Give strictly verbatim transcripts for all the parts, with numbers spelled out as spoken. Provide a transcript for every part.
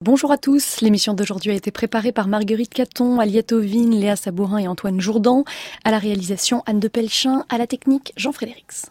Bonjour à tous, l'émission d'aujourd'hui a été préparée par Marguerite Caton, Aliette Ovine, Léa Sabourin et Antoine Jourdan. À la réalisation, Anne de Pelchin, à la technique, Jean Frédérix.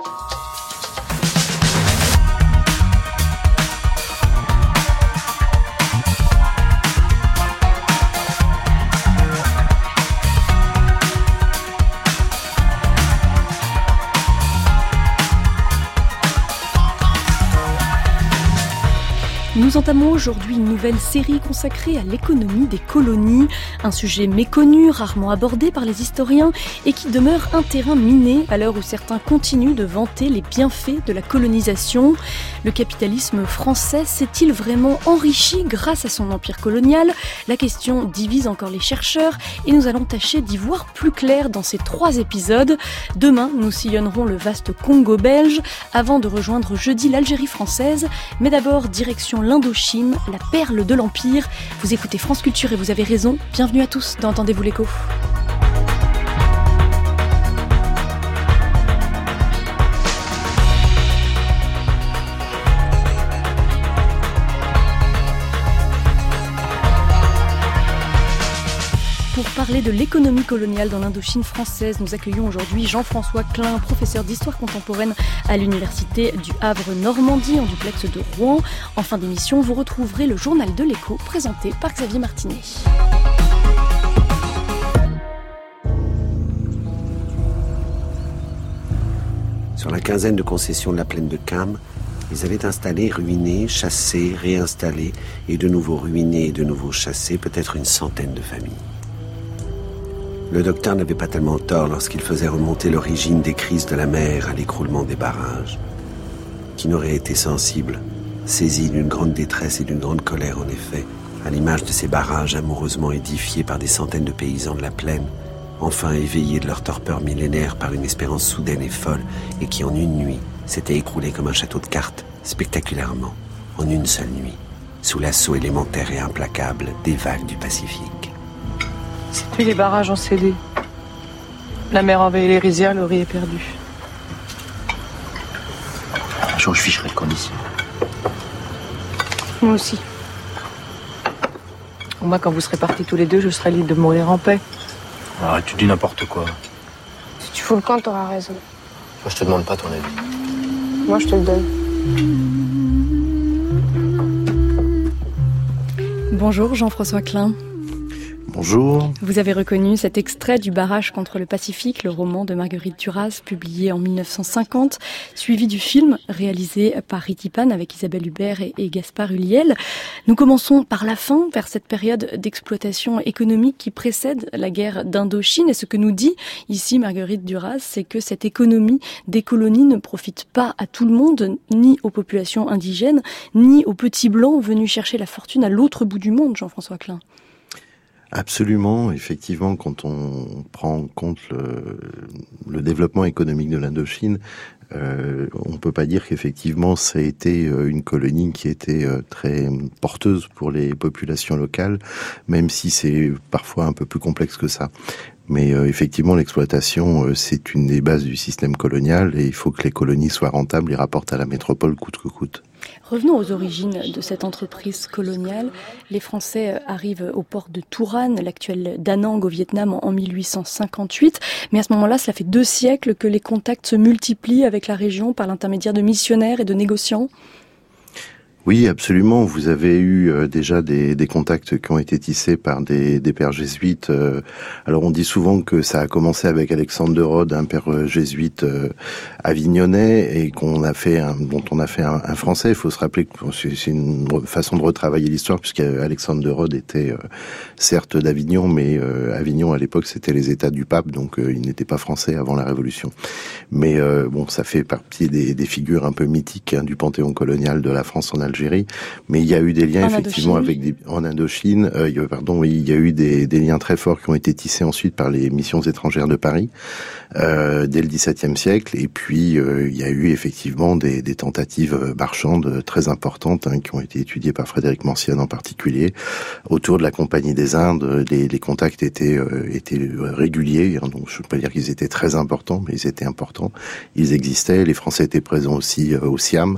Nous entamons aujourd'hui une nouvelle série consacrée à l'économie des colonies, un sujet méconnu, rarement abordé par les historiens et qui demeure un terrain miné à l'heure où certains continuent de vanter les bienfaits de la colonisation. Le capitalisme français s'est-il vraiment enrichi grâce à son empire colonial ? La question divise encore les chercheurs et nous allons tâcher d'y voir plus clair dans ces trois épisodes. Demain, nous sillonnerons le vaste Congo belge avant de rejoindre jeudi l'Algérie française, mais d'abord direction l'Indochine, la perle de l'Empire. Vous écoutez France Culture et vous avez raison. Bienvenue à tous dans Entendez-vous l'écho. Pour parler de l'économie coloniale dans l'Indochine française, nous accueillons aujourd'hui Jean-François Klein, professeur d'histoire contemporaine à l'université du Havre-Normandie, en duplex de Rouen. En fin d'émission, vous retrouverez le journal de l'écho présenté par Xavier Martinet. Sur la quinzaine de concessions de la plaine de Cam, ils avaient installé, ruiné, chassé, réinstallé et de nouveau ruiné et de nouveau chassé peut-être une centaine de familles. Le docteur n'avait pas tellement tort lorsqu'il faisait remonter l'origine des crises de la mer à l'écroulement des barrages. Qui n'aurait été sensible, saisi d'une grande détresse et d'une grande colère en effet, à l'image de ces barrages amoureusement édifiés par des centaines de paysans de la plaine, enfin éveillés de leur torpeur millénaire par une espérance soudaine et folle, et qui en une nuit s'était écroulé comme un château de cartes, spectaculairement, en une seule nuit, sous l'assaut élémentaire et implacable des vagues du Pacifique. C'est plus les barrages ont cédé. La mer a envahi les rizières, le riz est perdu. Un jour, je ficherai le camp d'ici. Moi aussi. Au moins, quand vous serez partis tous les deux, je serai libre de mourir en paix. Arrête, tu dis n'importe quoi. Si tu fous le camp, t'auras raison. Moi, je te demande pas ton avis. Moi, je te le donne. Bonjour Jean-François Klein. Bonjour. Vous avez reconnu cet extrait du Barrage contre le Pacifique, le roman de Marguerite Duras, publié en mille neuf cent cinquante, suivi du film réalisé par Riti Pan avec Isabelle Huppert et, et Gaspard Ulliel. Nous commençons par la fin, vers cette période d'exploitation économique qui précède la guerre d'Indochine. Et ce que nous dit ici Marguerite Duras, c'est que cette économie des colonies ne profite pas à tout le monde, ni aux populations indigènes, ni aux petits blancs venus chercher la fortune à l'autre bout du monde, Jean-François Klein. Absolument, effectivement, quand on prend en compte le, le développement économique de l'Indochine, euh, on peut pas dire qu'effectivement ça a été une colonie qui était très porteuse pour les populations locales, même si c'est parfois un peu plus complexe que ça. Mais euh, effectivement, l'exploitation, euh, c'est une des bases du système colonial et il faut que les colonies soient rentables et rapportent à la métropole coûte que coûte. Revenons aux origines de cette entreprise coloniale. Les Français arrivent au port de Turan, l'actuel Da Nang au Vietnam, en mille huit cent cinquante-huit. Mais à ce moment-là, cela fait deux siècles que les contacts se multiplient avec la région par l'intermédiaire de missionnaires et de négociants. Oui, absolument. Vous avez eu euh, déjà des, des contacts qui ont été tissés par des, des pères jésuites. Euh, alors, on dit souvent que ça a commencé avec Alexandre de Rhodes, un père jésuite euh, avignonnais, et qu'on a fait, un, dont on a fait un, un français. Il faut se rappeler que c'est, c'est une façon de retravailler l'histoire, puisque Alexandre de Rhodes était euh, certes d'Avignon, mais euh, Avignon à l'époque c'était les États du pape, donc euh, il n'était pas français avant la Révolution. Mais euh, bon, ça fait partie des, des figures un peu mythiques hein, du panthéon colonial de la France en Algérie. Mais il y a eu des liens en effectivement Indochine. avec des, en Indochine. Euh, il y a, pardon, il y a eu des, des liens très forts qui ont été tissés ensuite par les missions étrangères de Paris euh, dès le dix-septième siècle. Et puis euh, il y a eu effectivement des, des tentatives marchandes très importantes hein, qui ont été étudiées par Frédéric Mancienne en particulier autour de la Compagnie des Indes. Les, les contacts étaient euh, étaient réguliers. Hein, donc je ne peux pas dire qu'ils étaient très importants, mais ils étaient importants. Ils existaient. Les Français étaient présents aussi euh, au Siam.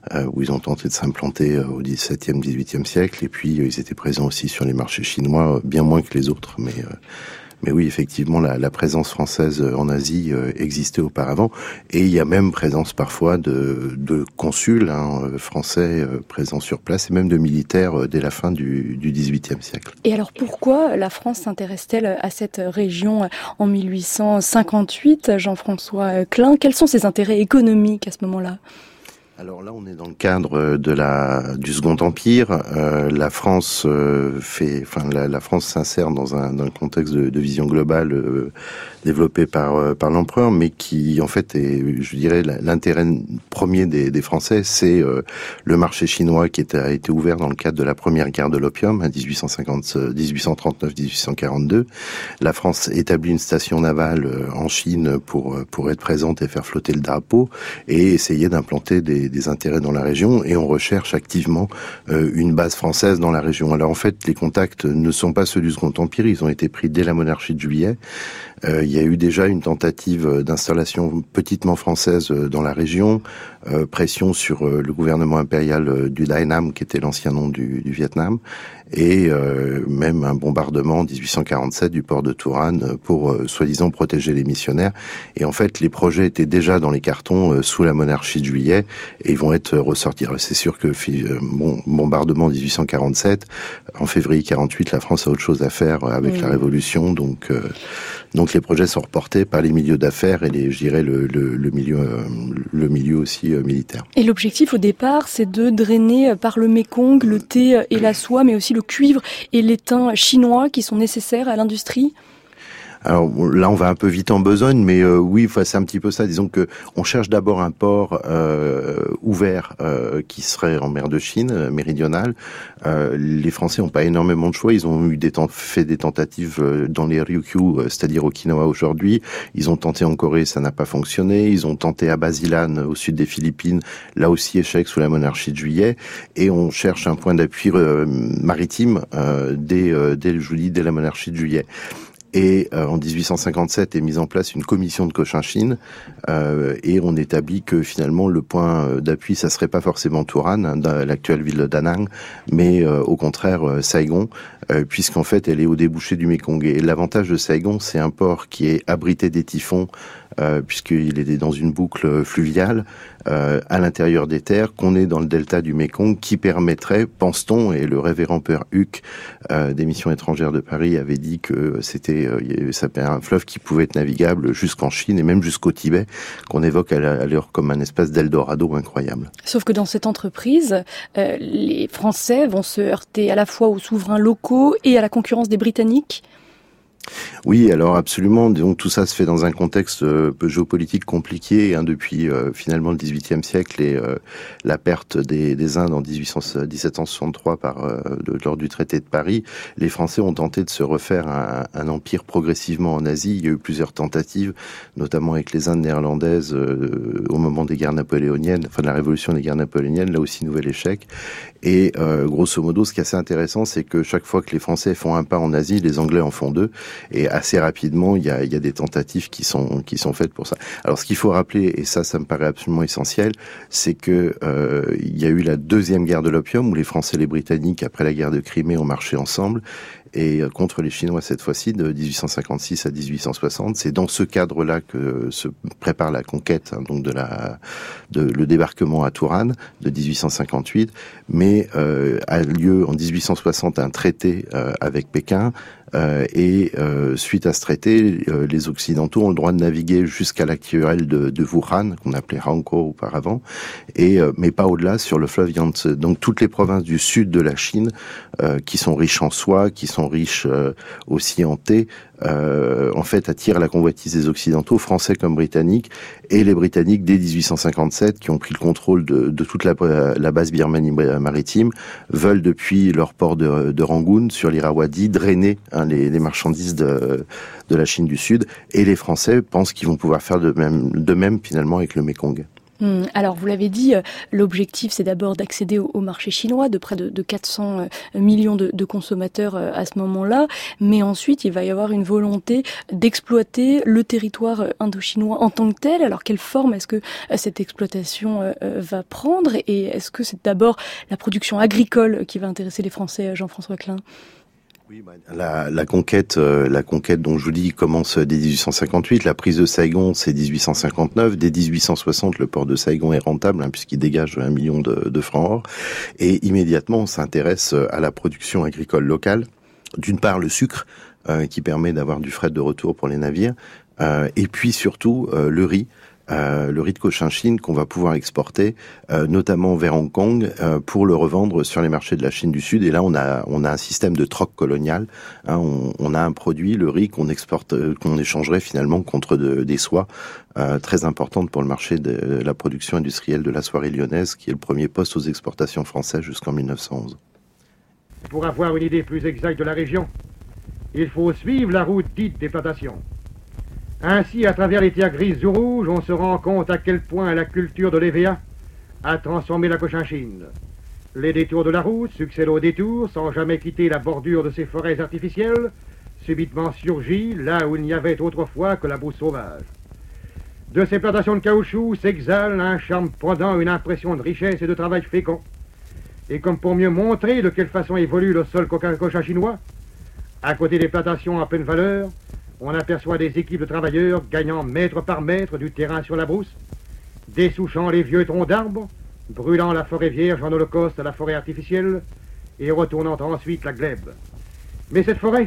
euh, où ils ont tenté de s'implanter euh, au dix-septième, dix-huitième siècle. Et puis, euh, ils étaient présents aussi sur les marchés chinois, euh, bien moins que les autres, mais... Euh, Mais oui, effectivement, la, la présence française en Asie euh, existait auparavant, et il y a même présence parfois de, de consuls hein, français euh, présents sur place, et même de militaires euh, dès la fin du, du dix-huitième siècle. Et alors pourquoi la France s'intéresse-t-elle à cette région en mille huit cent cinquante-huit, Jean-François Klein? Quels sont ses intérêts économiques à ce moment-là? Alors là, on est dans le cadre de la du Second Empire. Euh, la France euh, fait, enfin la, la France s'insère dans un, dans un contexte de, de vision globale euh, développé par euh, par l'empereur, mais qui en fait est, je dirais, l'intérêt premier des, des Français, c'est euh, le marché chinois qui était, a été ouvert dans le cadre de la première guerre de l'opium, à dix-huit cent cinquante, dix-huit cent trente-neuf, dix-huit cent quarante-deux. La France établit une station navale en Chine pour pour être présente et faire flotter le drapeau et essayer d'implanter des des intérêts dans la région, et on recherche activement euh, une base française dans la région. Alors en fait, les contacts ne sont pas ceux du Second Empire, ils ont été pris dès la monarchie de Juillet. Euh, il y a eu déjà une tentative d'installation petitement française dans la région, euh, pression sur euh, le gouvernement impérial euh, du Đài Nam, qui était l'ancien nom du, du Vietnam, et euh, même un bombardement en dix-huit cent quarante-sept du port de Tourane pour euh, soi-disant protéger les missionnaires. Et en fait, les projets étaient déjà dans les cartons euh, sous la monarchie de Juillet, et ils vont être ressortis. Alors, c'est sûr que euh, bon, bombardement en dix-huit cent quarante-sept, en février quarante-huit, la France a autre chose à faire avec oui. la Révolution, donc euh, donc les projets sont reportés par les milieux d'affaires et les, je dirais le, le, le milieu euh, le milieu aussi euh, militaire. Et l'objectif au départ, c'est de drainer par le Mékong le thé et la soie, mais aussi le cuivre et l'étain chinois qui sont nécessaires à l'industrie. Alors là, on va un peu vite en besogne, mais euh, oui, enfin, c'est un petit peu ça. Disons que on cherche d'abord un port euh, ouvert euh, qui serait en mer de Chine euh, méridionale. Euh, les Français n'ont pas énormément de choix. Ils ont eu des fait des tentatives euh, dans les Ryukyu, euh, c'est-à-dire Okinawa aujourd'hui. Ils ont tenté en Corée, ça n'a pas fonctionné. Ils ont tenté à Basilan, au sud des Philippines, là aussi échec sous la monarchie de Juillet. Et on cherche un point d'appui euh, maritime euh, dès, euh, dès, je vous dis, dès la monarchie de Juillet. Et euh, en dix-huit cent cinquante-sept est mise en place une commission de Cochinchine euh, et on établit que finalement le point d'appui, ça serait pas forcément Touran, hein, l'actuelle ville de Da Nang, mais euh, au contraire euh, Saigon, euh, puisqu'en fait elle est au débouché du Mékong. Et l'avantage de Saigon, c'est un port qui est abrité des typhons, euh, puisqu'il est dans une boucle fluviale euh, à l'intérieur des terres, qu'on est dans le delta du Mékong, qui permettrait, pense-t-on, et le révérend Père Huc euh, des missions étrangères de Paris avait dit que c'était ça avait un fleuve qui pouvait être navigable jusqu'en Chine et même jusqu'au Tibet, qu'on évoque à l'heure comme un espèce d'Eldorado incroyable. Sauf que dans cette entreprise, euh, les Français vont se heurter à la fois aux souverains locaux et à la concurrence des Britanniques. Oui, alors absolument. Donc tout ça se fait dans un contexte euh, géopolitique compliqué hein, depuis euh, finalement le dix-huitième siècle et euh, la perte des, des Indes en dix-sept cent soixante-trois par euh, de, lors du traité de Paris. Les Français ont tenté de se refaire un, un empire progressivement en Asie. Il y a eu plusieurs tentatives, notamment avec les Indes néerlandaises euh, au moment des guerres napoléoniennes, enfin de la révolution des guerres napoléoniennes. Là aussi, nouvel échec. Et euh, grosso modo, ce qui est assez intéressant, c'est que chaque fois que les Français font un pas en Asie, les Anglais en font deux. Et assez rapidement, il y a, il y a des tentatives qui sont qui sont faites pour ça. Alors, ce qu'il faut rappeler, et ça, ça me paraît absolument essentiel, c'est que euh, il y a eu la deuxième guerre de l'opium où les Français et les Britanniques, après la guerre de Crimée, ont marché ensemble. Et contre les Chinois cette fois-ci, de dix-huit cent cinquante-six à dix-huit cent soixante, c'est dans ce cadre-là que se prépare la conquête, hein, donc de la, de le débarquement à Touran de dix-huit cent cinquante-huit, mais euh, a lieu en dix-huit cent soixante un traité euh, avec Pékin. Euh, et euh, suite à ce traité, euh, les Occidentaux ont le droit de naviguer jusqu'à l'actuel de, de Wuhan, qu'on appelait Hankou auparavant, et euh, mais pas au-delà sur le fleuve Yangtze. Donc toutes les provinces du sud de la Chine, euh, qui sont riches en soie, qui sont riches euh, aussi en thé, Euh, en fait, attire la convoitise des Occidentaux, français comme britanniques, et les Britanniques, dès dix-huit cent cinquante-sept, qui ont pris le contrôle de, de toute la, la base Birmanie maritime, veulent depuis leur port de, de Rangoon, sur l'Irrawaddy, drainer hein, les, les marchandises de, de la Chine du Sud, et les Français pensent qu'ils vont pouvoir faire de même, de même finalement avec le Mékong. Hum, alors, vous l'avez dit, euh, l'objectif, c'est d'abord d'accéder au, au marché chinois de près de, de quatre cents euh, millions de, de consommateurs euh, à ce moment-là. Mais ensuite, il va y avoir une volonté d'exploiter le territoire euh, indo-chinois en tant que tel. Alors, quelle forme est-ce que euh, cette exploitation euh, va prendre? Et est-ce que c'est d'abord la production agricole qui va intéresser les Français, Jean-François Klein? Oui, bah, la, la conquête, euh, la conquête dont je vous dis commence dès dix-huit cent cinquante-huit. La prise de Saigon, c'est dix-huit cent cinquante-neuf. Dès dix-huit cent soixante, le port de Saigon est rentable hein, puisqu'il dégage un million de, de francs or. Et immédiatement, on s'intéresse à la production agricole locale. D'une part, le sucre euh, qui permet d'avoir du fret de retour pour les navires, euh, et puis surtout euh, le riz. Euh, le riz de Cochinchine qu'on va pouvoir exporter, euh, notamment vers Hong Kong, euh, pour le revendre sur les marchés de la Chine du Sud. Et là, on a on a un système de troc colonial. Hein, on, on a un produit, le riz, qu'on exporte, euh, qu'on échangerait finalement contre de, des soies euh, très importantes pour le marché de, de la production industrielle de la soierie lyonnaise, qui est le premier poste aux exportations françaises jusqu'en mille neuf cent onze. Pour avoir une idée plus exacte de la région, il faut suivre la route dite des plantations. Ainsi, à travers les terres grises ou rouges, on se rend compte à quel point la culture de l'E V A a transformé la Cochinchine. Les détours de la route succèdent aux détours, sans jamais quitter la bordure de ces forêts artificielles, subitement surgies là où il n'y avait autrefois que la brousse sauvage. De ces plantations de caoutchouc s'exhale un charme prodant une impression de richesse et de travail fécond. Et comme pour mieux montrer de quelle façon évolue le sol cochinchinois, à côté des plantations en pleine valeur, on aperçoit des équipes de travailleurs gagnant mètre par mètre du terrain sur la brousse, dessouchant les vieux troncs d'arbres, brûlant la forêt vierge en holocauste à la forêt artificielle et retournant ensuite la glèbe. Mais cette forêt,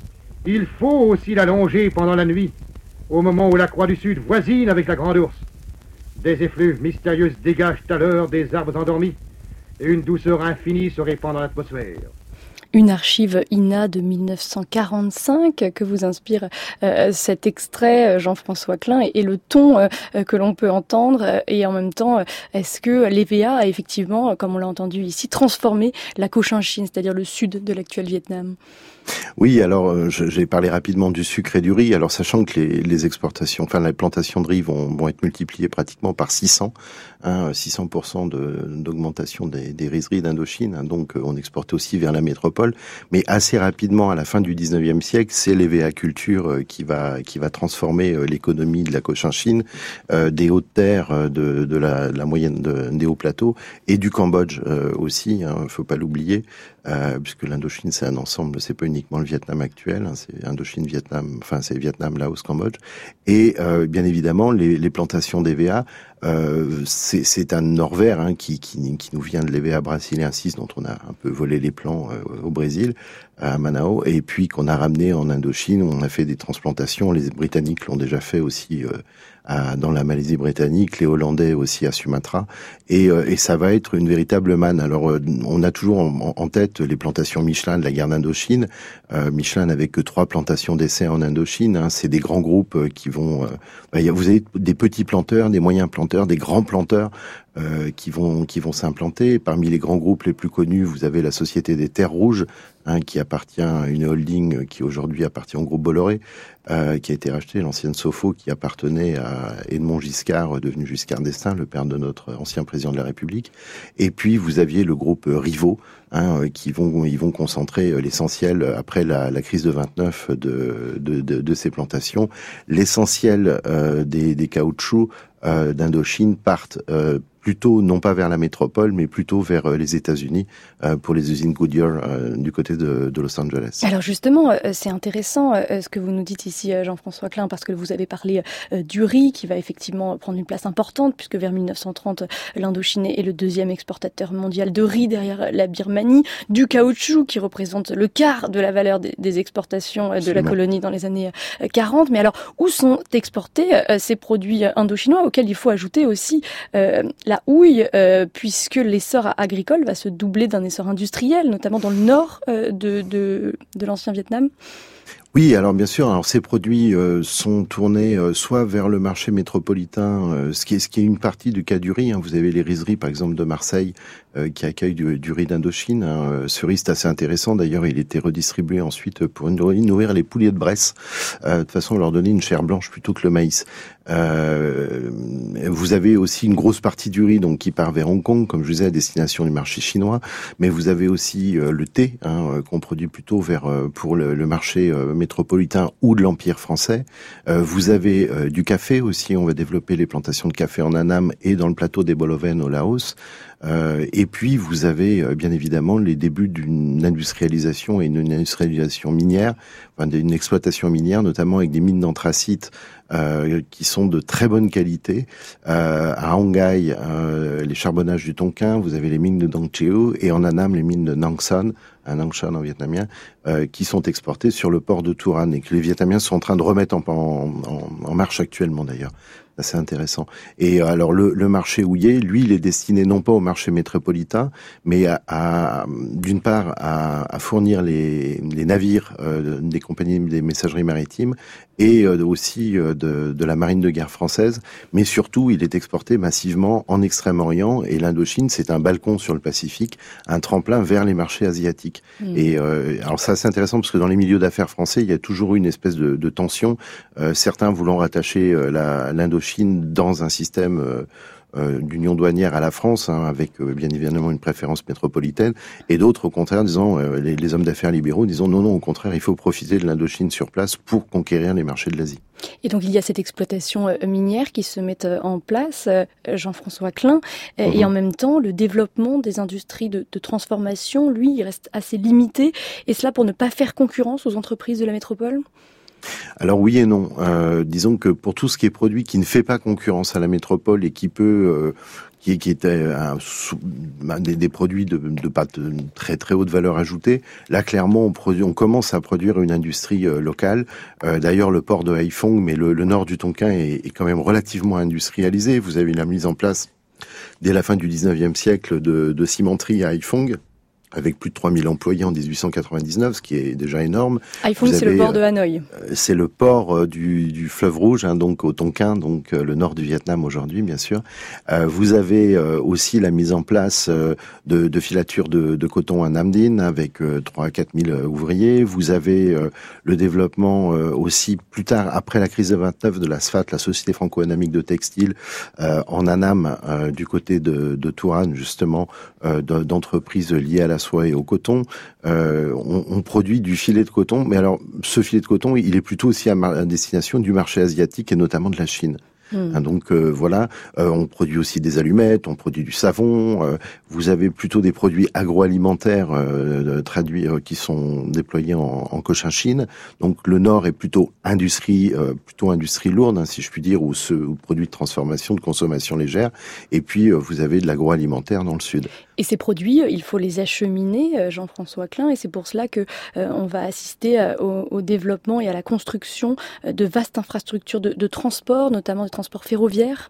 il faut aussi la longer pendant la nuit, au moment où la Croix du Sud voisine avec la Grande Ourse. Des effluves mystérieuses dégagent alors des arbres endormis et une douceur infinie se répand dans l'atmosphère. Une archive I N A de mille neuf cent quarante-cinq que vous inspire euh, cet extrait, Jean-François Klein, et, et le ton euh, que l'on peut entendre. Et en même temps, est-ce que l'E V A a effectivement, comme on l'a entendu ici, transformé la Cochinchine, c'est-à-dire le sud de l'actuel Vietnam? Oui, alors j'ai parlé rapidement du sucre et du riz. Alors sachant que les, les exportations, enfin les plantations de riz vont, vont être multipliées pratiquement par six cents, hein, six cents pour cent de, d'augmentation des, des rizeries d'Indochine. Hein, donc on exporte aussi vers la métropole. Mais assez rapidement, à la fin du dix-neuvième siècle, c'est l'E V A culture qui va qui va transformer l'économie de la Cochinchine, euh, des hautes terres, de, de, la, de la moyenne de, des hauts plateaux et du Cambodge euh, aussi. Hein, faut pas l'oublier. Euh, puisque l'Indochine c'est un ensemble, c'est pas uniquement le Vietnam actuel, hein, c'est Indochine, Vietnam, enfin c'est Vietnam, Laos, Cambodge, et euh, bien évidemment les, les plantations d'E V A, euh, c'est, c'est un or vert hein, qui, qui, qui nous vient de l'E V A brasiliensis dont on a un peu volé les plants euh, au Brésil, à Manao, et puis qu'on a ramené en Indochine, où on a fait des transplantations, les Britanniques l'ont déjà fait aussi euh, à, dans la Malaisie britannique, les Hollandais aussi à Sumatra, et, euh, et ça va être une véritable manne. Alors euh, on a toujours en, en tête les plantations Michelin de la guerre d'Indochine. Euh, Michelin n'avait que trois plantations d'essai en Indochine. Hein. C'est des grands groupes euh, qui vont... Euh, bah, y a, vous avez des petits planteurs, des moyens planteurs, des grands planteurs euh, qui vont qui vont s'implanter. Parmi les grands groupes les plus connus, vous avez la Société des Terres Rouges, hein, qui appartient à une holding qui aujourd'hui appartient au groupe Bolloré, euh, qui a été racheté, l'ancienne Sofo, qui appartenait à Edmond Giscard, devenu Giscard d'Estaing, le père de notre ancien président de la République. Et puis vous aviez le groupe Rivaux, hein, qui vont ils vont concentrer l'essentiel après la, la crise de vingt-neuf de de, de, de ces plantations. L'essentiel euh, des, des caoutchoucs euh, d'Indochine partent euh, plutôt non pas vers la métropole, mais plutôt vers euh, les États-Unis euh, pour les usines Goodyear euh, du côté de, de Los Angeles. Alors justement, euh, c'est intéressant euh, ce que vous nous dites ici, euh, Jean-François Klein, parce que vous avez parlé euh, du riz qui va effectivement prendre une place importante, puisque vers mille neuf cent trente, l'Indochine est le deuxième exportateur mondial de riz derrière la Birmanie, du caoutchouc qui représente le quart de la valeur des, des exportations euh, de la colonie dans les années euh, quarante. Mais alors, où sont exportés euh, ces produits indochinois, auxquels il faut ajouter aussi euh, la houille, euh, puisque l'essor agricole va se doubler d'un essor industriel, notamment dans le nord euh, de, de, de l'ancien Vietnam? Oui, alors bien sûr, alors ces produits euh, sont tournés euh, soit vers le marché métropolitain, euh, ce qui est ce qui est une partie du cas du riz. Hein. Vous avez les rizeries, par exemple, de Marseille, euh, qui accueillent du, du riz d'Indochine. Hein. Ce riz, c'est assez intéressant. D'ailleurs, il était redistribué ensuite pour nourrir les pouliers de Bresse. Euh, de toute façon, on leur donnait une chair blanche plutôt que le maïs. Euh, vous avez aussi une grosse partie du riz donc qui part vers Hong Kong, comme je vous disais, à destination du marché chinois. Mais vous avez aussi euh, le thé hein, qu'on produit plutôt vers euh, pour le, le marché euh, métropolitain ou de l'Empire français. Euh, vous avez euh, du café aussi. On va développer les plantations de café en Annam et dans le plateau des Boloven au Laos. Euh, et puis vous avez euh, bien évidemment les débuts d'une industrialisation et une industrialisation minière, enfin d'une exploitation minière, notamment avec des mines d'anthracite euh, qui sont de très bonne qualité. Euh, à Hanggai, euh, les charbonnages du Tonkin, vous avez les mines de Dong Cheo, et en Annam les mines de Nang Son, un Nang Son en vietnamien, euh, qui sont exportées sur le port de Turan et que les Vietnamiens sont en train de remettre en, en, en, en marche actuellement d'ailleurs. C'est intéressant. Et alors le, le marché houillé, lui, il est destiné non pas au marché métropolitain, mais à, à d'une part à, à fournir les, les navires euh, des compagnies des messageries maritimes et euh, aussi euh, de, de la marine de guerre française. Mais surtout, il est exporté massivement en Extrême-Orient et l'Indochine, c'est un balcon sur le Pacifique, un tremplin vers les marchés asiatiques. Mmh. Et euh, alors ça, c'est intéressant parce que dans les milieux d'affaires français, il y a toujours eu une espèce de, de tension. Euh, certains voulant rattacher euh, la, l'Indochine Chine dans un système euh, euh, d'union douanière à la France, hein, avec euh, bien évidemment une préférence métropolitaine, et d'autres au contraire disant, euh, les, les hommes d'affaires libéraux disant non, non, au contraire, il faut profiter de l'Indochine sur place pour conquérir les marchés de l'Asie. Et donc il y a cette exploitation euh, minière qui se met euh, en place, euh, Jean-François Klein, euh, mmh. et en même temps le développement des industries de, de transformation, lui, il reste assez limité, et cela pour ne pas faire concurrence aux entreprises de la métropole ? Alors oui et non. Euh, disons que pour tout ce qui est produit qui ne fait pas concurrence à la métropole et qui peut, euh, qui, qui est un, un, des, des produits de, de pas de très très haute valeur ajoutée, là clairement on produit, on commence à produire une industrie euh, locale. Euh, d'ailleurs le port de Haiphong, mais le, le nord du Tonkin est, est quand même relativement industrialisé. Vous avez la mise en place dès la fin du dix-neuvième siècle de, de cimenteries à Haiphong, avec plus de trois mille employés en dix-huit cent quatre-vingt-dix-neuf, ce qui est déjà énorme. Haiphong, c'est le port de Hanoï. Euh, c'est le port euh, du, du fleuve Rouge, hein, donc au Tonkin, donc euh, le nord du Vietnam aujourd'hui, bien sûr. Euh, vous avez euh, aussi la mise en place euh, de, de filatures de, de coton à Nam Dinh, avec euh, trois à quatre mille ouvriers. Vous avez euh, le développement euh, aussi, plus tard, après la crise de vingt-neuf, de la S F A T, la Société franco-annamique de textile, euh, en Annam, euh, du côté de, de Turan, justement, euh, d'entreprises liées à la soie et au coton. Euh, on, on produit du filet de coton, mais alors ce filet de coton, il est plutôt aussi à, à destination du marché asiatique et notamment de la Chine. Mmh. Hein, donc euh, voilà, euh, on produit aussi des allumettes, on produit du savon. Euh, vous avez plutôt des produits agroalimentaires euh, traduits euh, qui sont déployés en, en Cochinchine. Donc le Nord est plutôt industrie, euh, plutôt industrie lourde, hein, si je puis dire, ou ce ou produits de transformation, de consommation légère. Et puis euh, vous avez de l'agroalimentaire dans le Sud. Et ces produits, il faut les acheminer, Jean-François Klein, et c'est pour cela que euh, on va assister euh, au, au développement et à la construction de vastes infrastructures de, de transport, notamment de transport ferroviaire.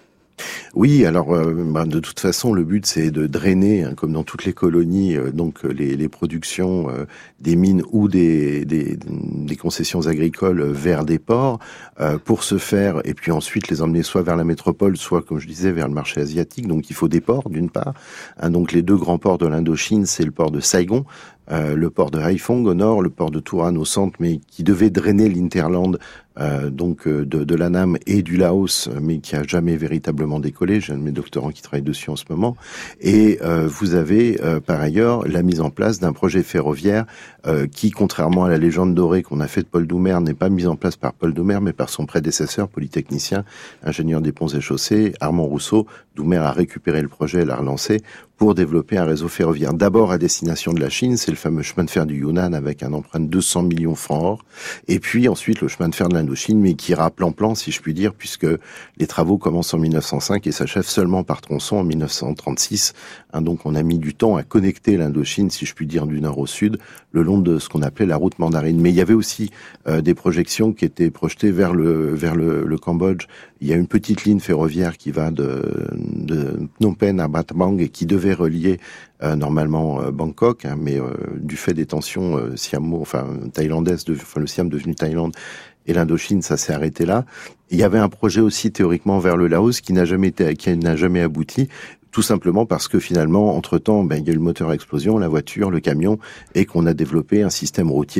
Oui, alors euh, bah, de toute façon, le but c'est de drainer, hein, comme dans toutes les colonies, euh, donc les, les productions euh, des mines ou des, des, des concessions agricoles vers des ports, euh, pour ce faire, et puis ensuite les emmener soit vers la métropole, soit, comme je disais, vers le marché asiatique. Donc il faut des ports, d'une part. Hein, donc les deux grands ports de l'Indochine, c'est le port de Saigon, Euh, le port de Haiphong au nord, le port de Turan au centre, mais qui devait drainer l'Interland, euh, donc euh, de, de l'Annam et du Laos, mais qui a jamais véritablement décollé. J'ai un de mes doctorants qui travaille dessus en ce moment. Et euh, vous avez euh, par ailleurs la mise en place d'un projet ferroviaire euh, qui, contrairement à la légende dorée qu'on a fait de Paul Doumer, n'est pas mise en place par Paul Doumer, mais par son prédécesseur, polytechnicien, ingénieur des ponts et chaussées, Armand Rousseau. Doumer a récupéré le projet et l'a relancé pour développer un réseau ferroviaire. D'abord à destination de la Chine, c'est le fameux chemin de fer du Yunnan avec un emprunt de deux cents millions francs or. Et puis ensuite le chemin de fer de l'Indochine, mais qui ira plan-plan, si je puis dire, puisque les travaux commencent en mille neuf cent cinq et s'achèvent seulement par tronçon en mille neuf cent trente-six. Hein, donc on a mis du temps à connecter l'Indochine, si je puis dire, du nord au sud, le long de ce qu'on appelait la route mandarine. Mais il y avait aussi euh, des projections qui étaient projetées vers le vers le, le Cambodge. Il y a une petite ligne ferroviaire qui va de, de Phnom Penh à Battambang et qui devait relier euh, normalement euh, Bangkok, hein, mais euh, du fait des tensions euh, siamo, enfin thaïlandaises, de, enfin le Siam devenu Thaïlande et l'Indochine, ça s'est arrêté là. Il y avait un projet aussi théoriquement vers le Laos qui n'a jamais été, qui n'a jamais abouti. Tout simplement parce que finalement, entre-temps, ben, il y a eu le moteur à explosion, la voiture, le camion, et qu'on a développé un système routier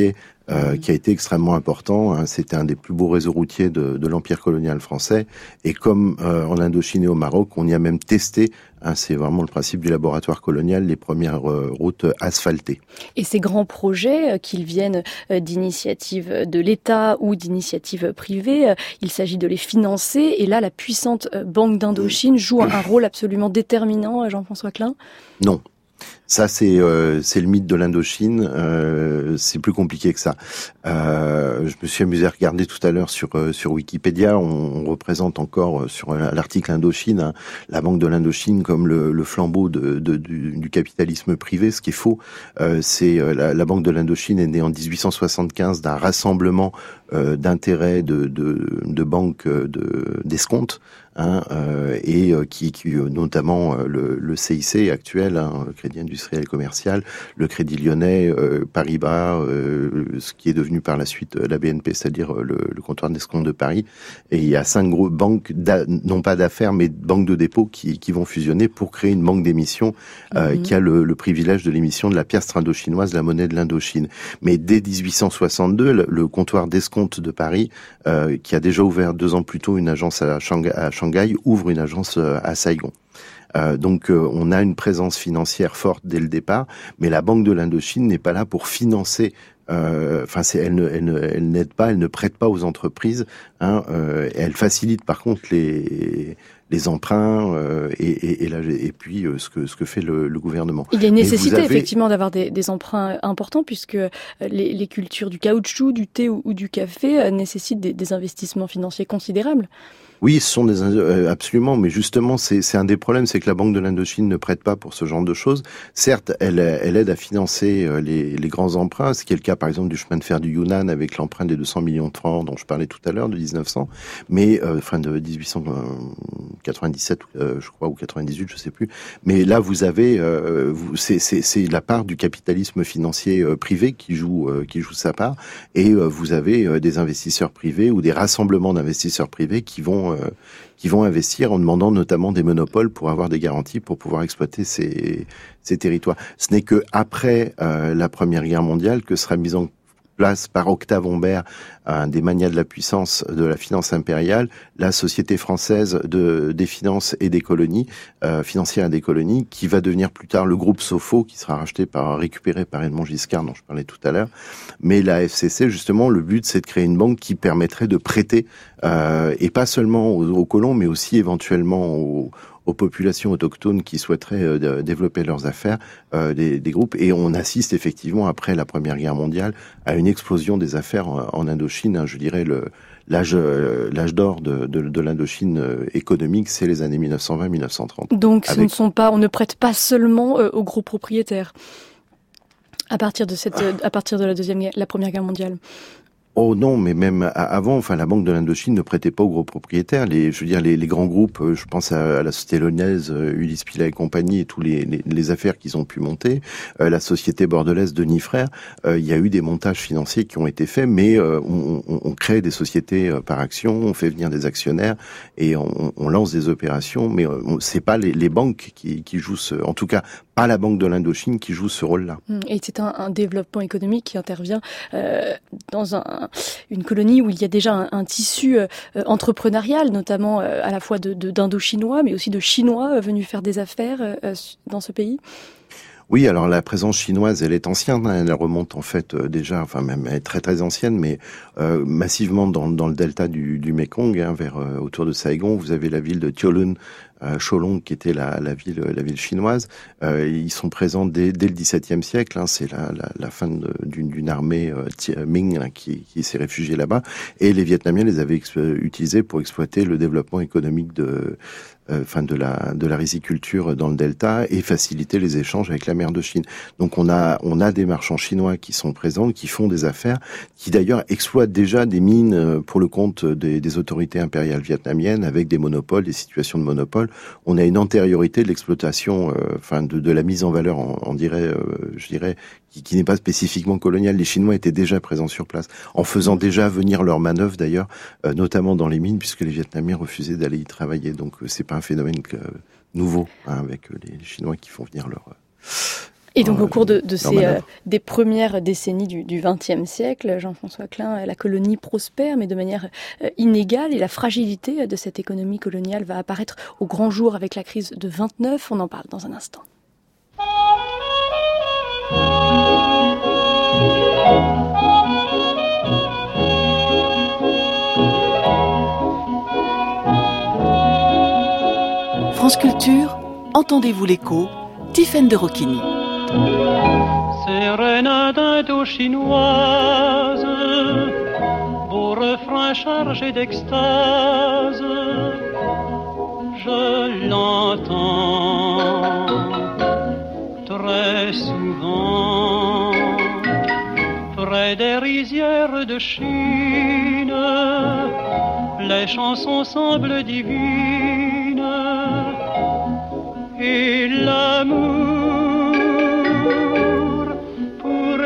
euh, mmh. qui a été extrêmement important. Hein. C'était un des plus beaux réseaux routiers de, de l'Empire colonial français. Et comme euh, en Indochine et au Maroc, on y a même testé, hein, c'est vraiment le principe du laboratoire colonial, les premières euh, routes asphaltées. Et ces grands projets, euh, qu'ils viennent euh, d'initiatives de l'État ou d'initiatives privées, euh, il s'agit de les financer. Et là, la puissante euh, Banque d'Indochine joue un, un rôle absolument déterminant, Jean-François Klein ? Non. Ça, c'est euh, c'est le mythe de l'Indochine. Euh, c'est plus compliqué que ça. Euh, je me suis amusé à regarder tout à l'heure sur euh, sur Wikipédia. On, on représente encore euh, sur l'article Indochine hein, la Banque de l'Indochine comme le, le flambeau de, de, du, du capitalisme privé. Ce qui est faux. Euh, c'est euh, la, la Banque de l'Indochine est née en dix-huit cent soixante-quinze d'un rassemblement euh, d'intérêts de, de, de banques de, d'escompte. Hein, euh, et euh, qui, qui notamment euh, le, le C I C actuel, hein, le Crédit Industriel et Commercial, le Crédit Lyonnais, euh, Paribas, euh, ce qui est devenu par la suite la B N P, c'est-à-dire le, le comptoir d'escompte de Paris. Et il y a cinq grosses banques, non pas d'affaires, mais banques de dépôt qui, qui vont fusionner pour créer une banque d'émission euh, mm-hmm. qui a le, le privilège de l'émission de la piastre indochinoise, la monnaie de l'Indochine. Mais dès dix-huit cent soixante-deux, le, le comptoir d'escompte de Paris, euh, qui a déjà ouvert deux ans plus tôt une agence à Shanghai, à Shanghai ouvre une agence à Saigon. Euh, donc euh, on a une présence financière forte dès le départ, mais la Banque de l'Indochine n'est pas là pour financer. Enfin, euh, elle, ne, elle, ne, elle n'aide pas, elle ne prête pas aux entreprises. Hein, euh, elle facilite par contre les les emprunts euh, et, et, et, la, et puis euh, ce que ce que fait le, le gouvernement. Il y a une nécessité avez... effectivement d'avoir des, des emprunts importants puisque les, les cultures du caoutchouc, du thé ou, ou du café euh, nécessitent des, des investissements financiers considérables. Oui, ce sont des euh, absolument, mais justement, c'est, c'est un des problèmes, c'est que la Banque de l'Indochine ne prête pas pour ce genre de choses. Certes, elle, elle aide à financer euh, les, les grands emprunts, ce qui est le cas, par exemple, du chemin de fer du Yunnan avec l'emprunt des deux cents millions de francs dont je parlais tout à l'heure, de dix-neuf cents, mais euh, enfin de dix-huit cent quatre-vingt-dix-sept, euh, je crois, ou quatre-vingt-dix-huit, je sais plus. Mais là, vous avez, euh, vous, c'est, c'est, c'est la part du capitalisme financier euh, privé qui joue, euh, qui joue sa part, et euh, vous avez euh, des investisseurs privés ou des rassemblements d'investisseurs privés qui vont Euh, qui vont investir en demandant notamment des monopoles pour avoir des garanties pour pouvoir exploiter ces, ces territoires. Ce n'est que après euh, la Première Guerre mondiale que sera mise en place par Octave Humbert, un des magnats de la puissance de la finance impériale, la Société française de, des finances et des colonies, euh, financières et des colonies, qui va devenir plus tard le groupe Sofo, qui sera racheté par, récupéré par Edmond Giscard, dont je parlais tout à l'heure. Mais la F C C, justement, le but, c'est de créer une banque qui permettrait de prêter, euh, et pas seulement aux, aux colons, mais aussi éventuellement aux, aux populations autochtones qui souhaiteraient euh, développer leurs affaires, euh, des, des groupes. Et on assiste effectivement, après la Première Guerre mondiale, à une explosion des affaires en, en Indochine. Hein, je dirais le l'âge euh, l'âge d'or de, de, de l'Indochine euh, économique, c'est les années mille neuf cent vingt mille neuf cent trente. Donc, ce ne sont pas, on ne prête pas seulement euh, aux gros propriétaires à partir de cette, à partir de la deuxième, la Première Guerre mondiale. Oh non, mais même avant, enfin, la Banque de l'Indochine ne prêtait pas aux gros propriétaires. Les, je veux dire, les, les grands groupes, je pense à, à la Société Lyonnaise, Ulysse Pilat et compagnie, et tous les, les, les affaires qu'ils ont pu monter, euh, la Société Bordelaise Denis Frères, euh, il y a eu des montages financiers qui ont été faits, mais euh, on, on, on crée des sociétés euh, par action, on fait venir des actionnaires et on, on lance des opérations, mais euh, c'est pas les, les banques qui, qui jouent ce, en tout cas, pas la Banque de l'Indochine qui joue ce rôle-là. Et c'est un, un développement économique qui intervient euh, dans un, une colonie où il y a déjà un, un tissu euh, entrepreneurial, notamment euh, à la fois de, de, d'indo-chinois, mais aussi de Chinois euh, venus faire des affaires euh, dans ce pays. Oui, alors la présence chinoise, elle est ancienne, hein, elle remonte en fait euh, déjà, enfin même elle est très très ancienne, mais euh, massivement dans, dans le delta du, du Mekong, hein, vers euh, autour de Saigon, vous avez la ville de Tiolun, euh, Cholong, qui était la, la ville la ville chinoise. Euh, ils sont présents dès, dès le dix-septième siècle, hein, c'est la, la, la fin de, d'une, d'une armée euh, Ming hein, qui, qui s'est réfugiée là-bas, et les Vietnamiens les avaient ex- utilisés pour exploiter le développement économique de Euh, enfin de la de la riziculture dans le delta et faciliter les échanges avec la mer de Chine. Donc on a on a des marchands chinois qui sont présents, qui font des affaires, qui d'ailleurs exploitent déjà des mines pour le compte des, des autorités impériales vietnamiennes avec des monopoles, des situations de monopole. On a une antériorité de l'exploitation, euh, enfin de, de la mise en valeur, on, on dirait, euh, je dirais, qui, qui n'est pas spécifiquement coloniale. Les Chinois étaient déjà présents sur place, en faisant déjà venir leurs manœuvres d'ailleurs, euh, notamment dans les mines, puisque les Vietnamiens refusaient d'aller y travailler. Donc c'est pas un phénomène que, nouveau, hein, avec les Chinois qui font venir leur... Et donc, au cours de, de ces euh, des premières décennies du, du vingtième siècle, Jean-François Klein, la colonie prospère, mais de manière euh, inégale, et la fragilité de cette économie coloniale va apparaître au grand jour avec la crise de vingt-neuf. On en parle dans un instant. France Culture, entendez-vous l'écho, Tiffaine de Rocchini. Sérénade indochinoise, beau refrain chargé d'extase, je l'entends très souvent près des rizières de Chine. Les chansons semblent divines et l'amour pour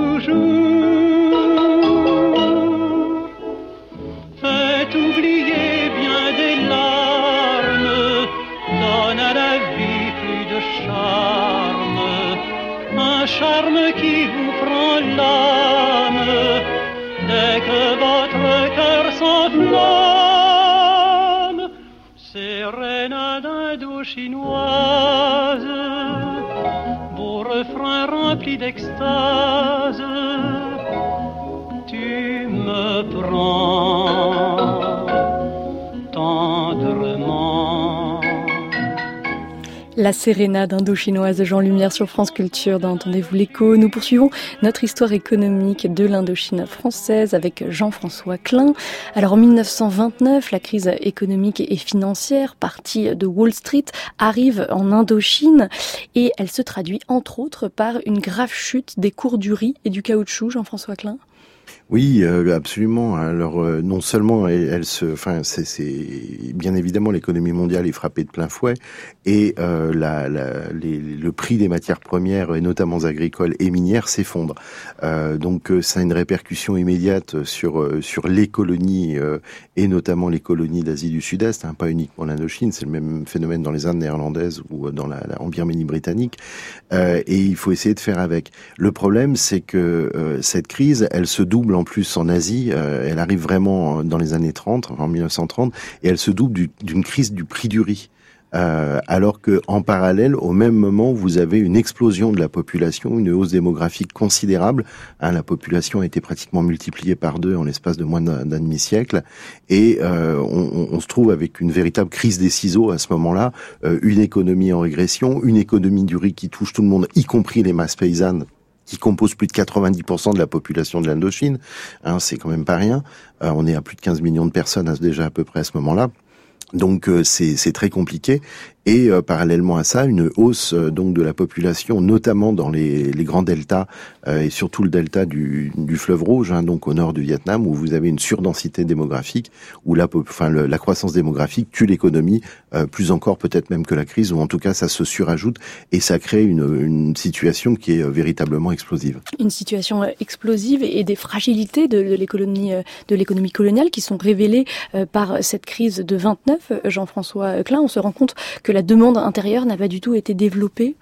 toujours fait oublier bien des larmes, donne à la vie plus de charme, un charme qui vous prend l'âme dès que votre cœur s'enflamme. Sérénade indochinoise, beau refrain rempli d'extase, tu me prends tendrement. La sérénade indochinoise de Jean Lumière sur France Culture dans Entendez-vous l'écho. Nous poursuivons notre histoire économique de l'Indochine française avec Jean-François Klein. Alors en mille neuf cent vingt-neuf, la crise économique et financière partie de Wall Street arrive en Indochine et elle se traduit entre autres par une grave chute des cours du riz et du caoutchouc, Jean-François Klein. Oui, euh, absolument. Alors euh, non seulement elle, elle se, enfin c'est, c'est bien évidemment l'économie mondiale est frappée de plein fouet et euh, la, la, les, le prix des matières premières et notamment agricoles et minières s'effondre. Euh, donc euh, ça a une répercussion immédiate sur euh, sur les colonies euh, et notamment les colonies d'Asie du Sud-Est, hein, pas uniquement l'Indochine, c'est le même phénomène dans les Indes néerlandaises ou dans la, la en Birmanie britannique. Euh, et il faut essayer de faire avec. Le problème, c'est que euh, cette crise, elle se double en plus en Asie, euh, elle arrive vraiment dans les années trente, en mille neuf cent trente, et elle se double du, d'une crise du prix du riz. Euh, alors que en parallèle, au même moment, vous avez une explosion de la population, une hausse démographique considérable. Hein, la population a été pratiquement multipliée par deux en l'espace de moins d'un, d'un demi-siècle, et euh, on, on se trouve avec une véritable crise des ciseaux à ce moment-là, euh, une économie en régression, une économie du riz qui touche tout le monde, y compris les masses paysannes, qui compose plus de quatre-vingt-dix pour cent de la population de l'Indochine. Hein, c'est quand même pas rien. Euh, on est à plus de quinze millions de personnes à, déjà à peu près à ce moment-là. Donc euh, c'est, c'est très compliqué. Et euh, parallèlement à ça, une hausse euh, donc de la population, notamment dans les, les grands deltas euh, et surtout le delta du, du fleuve Rouge, hein, donc au nord du Vietnam, où vous avez une surdensité démographique, où la, enfin, le, la croissance démographique tue l'économie, euh, plus encore peut-être même que la crise, ou en tout cas ça se surajoute et ça crée une, une situation qui est euh, véritablement explosive. Une situation euh, explosive et des fragilités de, de l'économie, euh, de l'économie coloniale qui sont révélées euh, par cette crise de vingt-neuf. Jean-François Klein, on se rend compte que la demande intérieure n'a pas du tout été développée.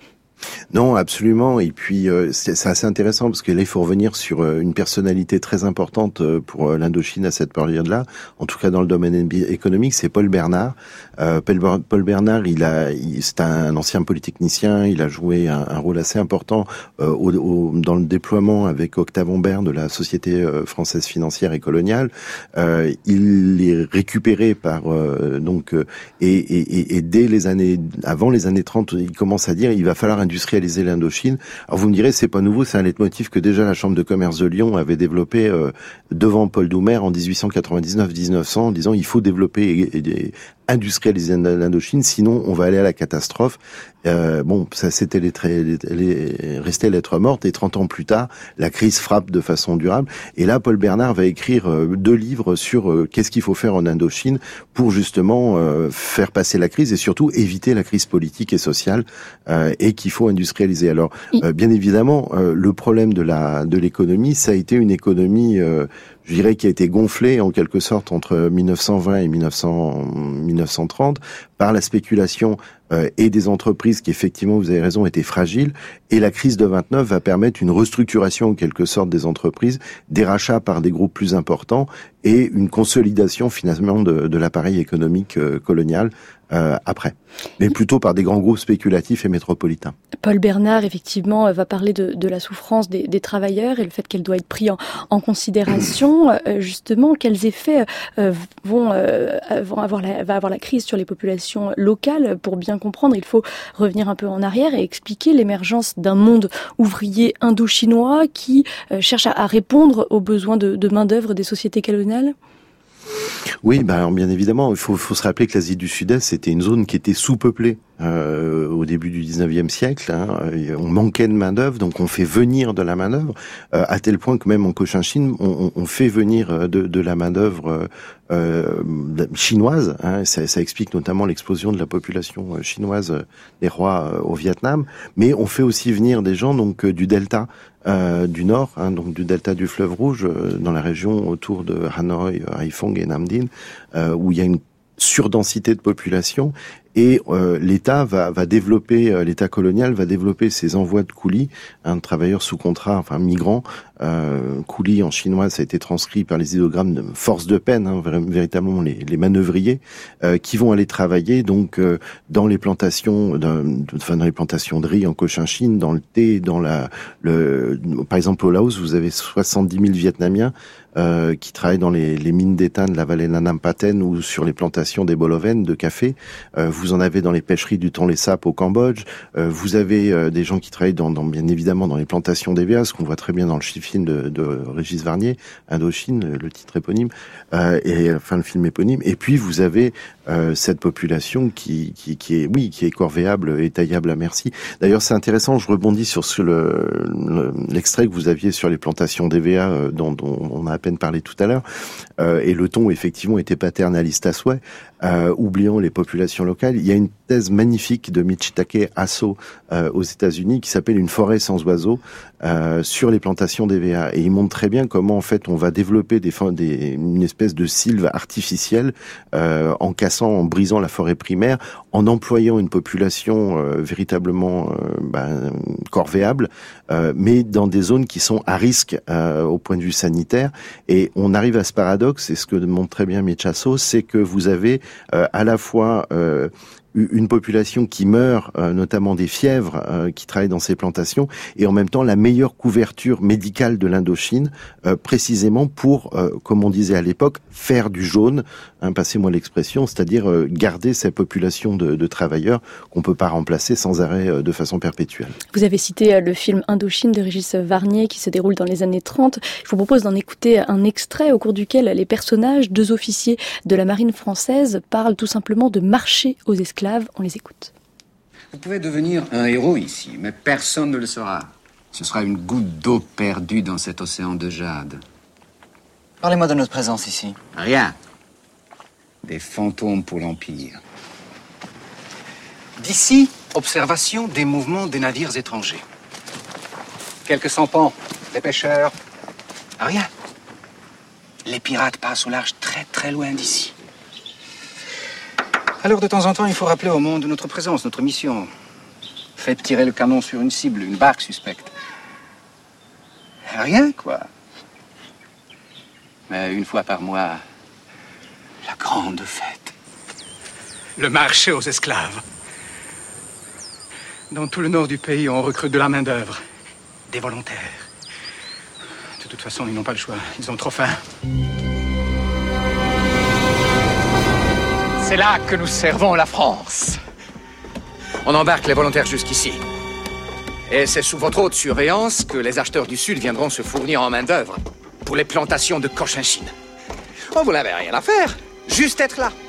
Non, absolument. Et puis euh, c'est, c'est assez intéressant parce que là, il faut revenir sur euh, une personnalité très importante euh, pour euh, l'Indochine à cette période-là. En tout cas, dans le domaine économique, c'est Paul Bernard. Euh, Paul Bernard, il a, il, c'est un ancien polytechnicien. Il a joué un, un rôle assez important euh, au, au, dans le déploiement avec Octave Humbert de la Société euh, française financière et coloniale. Euh, il est récupéré par euh, donc euh, et, et, et dès les années, avant les années trente, il commence à dire il va falloir industrialiser l'Indochine. Alors vous me direz, c'est pas nouveau, c'est un leitmotiv que déjà la Chambre de commerce de Lyon avait développé euh, devant Paul Doumer en dix-huit cent quatre-vingt-dix-neuf dix-neuf cents, en disant il faut développer et, et, et industrialiser l'Indochine, sinon on va aller à la catastrophe. Euh, bon, ça c'était les, les, les, resté lettre morte, et trente ans plus tard, la crise frappe de façon durable. Et là, Paul Bernard va écrire euh, deux livres sur euh, qu'est-ce qu'il faut faire en Indochine pour justement euh, faire passer la crise et surtout éviter la crise politique et sociale euh, et qu'il faut industrialiser. Alors, euh, bien évidemment, euh, le problème de la de l'économie, ça a été une économie euh, je dirais, qui a été gonflé en quelque sorte entre mille neuf cent vingt et mille neuf cents, mille neuf cent trente par la spéculation euh, et des entreprises qui, effectivement, vous avez raison, étaient fragiles. Et la crise de vingt-neuf va permettre une restructuration, en quelque sorte, des entreprises, des rachats par des groupes plus importants et une consolidation, finalement, de, de l'appareil économique euh, colonial euh, après. Mais plutôt par des grands groupes spéculatifs et métropolitains. Paul Bernard, effectivement, va parler de, de la souffrance des, des travailleurs et le fait qu'elle doit être prise en, en considération. Euh, justement, quels effets euh, vont, euh, vont avoir la, va avoir la crise sur les populations locales? Pour bien comprendre, il faut revenir un peu en arrière et expliquer l'émergence d'un monde ouvrier indo-chinois qui euh, cherche à, à répondre aux besoins de, de main-d'œuvre des sociétés coloniales. Oui, bah alors bien évidemment, il faut, faut se rappeler que l'Asie du Sud-Est, c'était une zone qui était sous-peuplée euh, au début du dix-neuvième siècle. Hein. On manquait de main-d'œuvre, donc on fait venir de la main-d'œuvre, euh, à tel point que même en Cochinchine, on, on fait venir de, de la main-d'œuvre euh, chinoise. Hein. Ça, ça explique notamment l'explosion de la population chinoise des rois au Vietnam. Mais on fait aussi venir des gens donc du delta. Euh, du nord, hein, donc du delta du fleuve Rouge, euh, dans la région autour de Hanoï, Haiphong et Nam Dinh, euh, où il y a une surdensité de population, et euh, l'État va, va développer, euh, l'État colonial va développer ses envois de coulis, hein, de travailleurs sous contrat, enfin migrants. Euh, coulis en chinois, ça a été transcrit par les idéogrammes de force de peine, hein, véritablement les, les manœuvriers, euh, qui vont aller travailler donc euh, dans les plantations, dans, enfin dans les plantations de riz en Cochinchine, dans le thé, dans la, le, par exemple au Laos, vous avez soixante-dix mille Vietnamiens euh, qui travaillent dans les, les mines d'étain de la vallée de Nam Paten ou sur les plantations des Boloven de café. Euh, vous en avez dans les pêcheries du Tonlé Sap au Cambodge. Euh, vous avez euh, des gens qui travaillent dans, dans, bien évidemment dans les plantations d'E V A, ce qu'on voit très bien dans le film de, de Régis Varnier, Indochine, le, le titre éponyme, euh, et enfin le film éponyme. Et puis vous avez euh, cette population qui, qui, qui est, oui, qui est corvéable et taillable à merci. D'ailleurs, c'est intéressant. Je rebondis sur ce, le, le, l'extrait que vous aviez sur les plantations d'E V A, euh, dont, dont on a à peine parlé tout à l'heure, euh, et le ton effectivement était paternaliste à souhait. Euh, oubliant les populations locales. Il y a une thèse magnifique de Michitake Aso euh, aux États-Unis qui s'appelle Une forêt sans oiseaux euh, sur les plantations d'E V A, et il montre très bien comment en fait on va développer des, des une espèce de sylve artificielle euh, en cassant, en brisant la forêt primaire, en employant une population euh, véritablement euh, ben, corvéable, euh, mais dans des zones qui sont à risque euh, au point de vue sanitaire. Et on arrive à ce paradoxe, et ce que montre très bien Michasso, c'est que vous avez Euh, à la fois euh, une population qui meurt, euh, notamment des fièvres, euh, qui travaillent dans ces plantations, et en même temps la meilleure couverture médicale de l'Indochine, euh, précisément pour, euh, comme on disait à l'époque, faire du jaune, hein, passez-moi l'expression, c'est-à-dire euh, garder ces populations de, de travailleurs qu'on peut pas remplacer sans arrêt euh, de façon perpétuelle. Vous avez cité euh, le film Indochine de Régis Varnier qui se déroule dans les années trente. Je vous propose d'en écouter un extrait au cours duquel les personnages, deux officiers de la marine française, parlent tout simplement de marché aux esclaves. On les écoute. Vous pouvez devenir un héros ici, mais personne ne le saura. Ce sera une goutte d'eau perdue dans cet océan de jade. Parlez-moi de notre présence ici. Rien. Des fantômes pour l'Empire. D'ici, observation des mouvements des navires étrangers. Quelques sampans, des pêcheurs. Rien. Les pirates passent au large très très loin d'ici. Alors, de temps en temps, il faut rappeler au monde notre présence, notre mission. Faites tirer le canon sur une cible, une barque suspecte. Rien, quoi. Mais une fois par mois, la grande fête. Le marché aux esclaves. Dans tout le nord du pays, on recrute de la main-d'œuvre. Des volontaires. De toute façon, ils n'ont pas le choix. Ils ont trop faim. C'est là que nous servons la France. On embarque les volontaires jusqu'ici. Et c'est sous votre haute surveillance que les acheteurs du Sud viendront se fournir en main-d'œuvre pour les plantations de Cochinchine. Oh, vous n'avez rien à faire. Juste être là.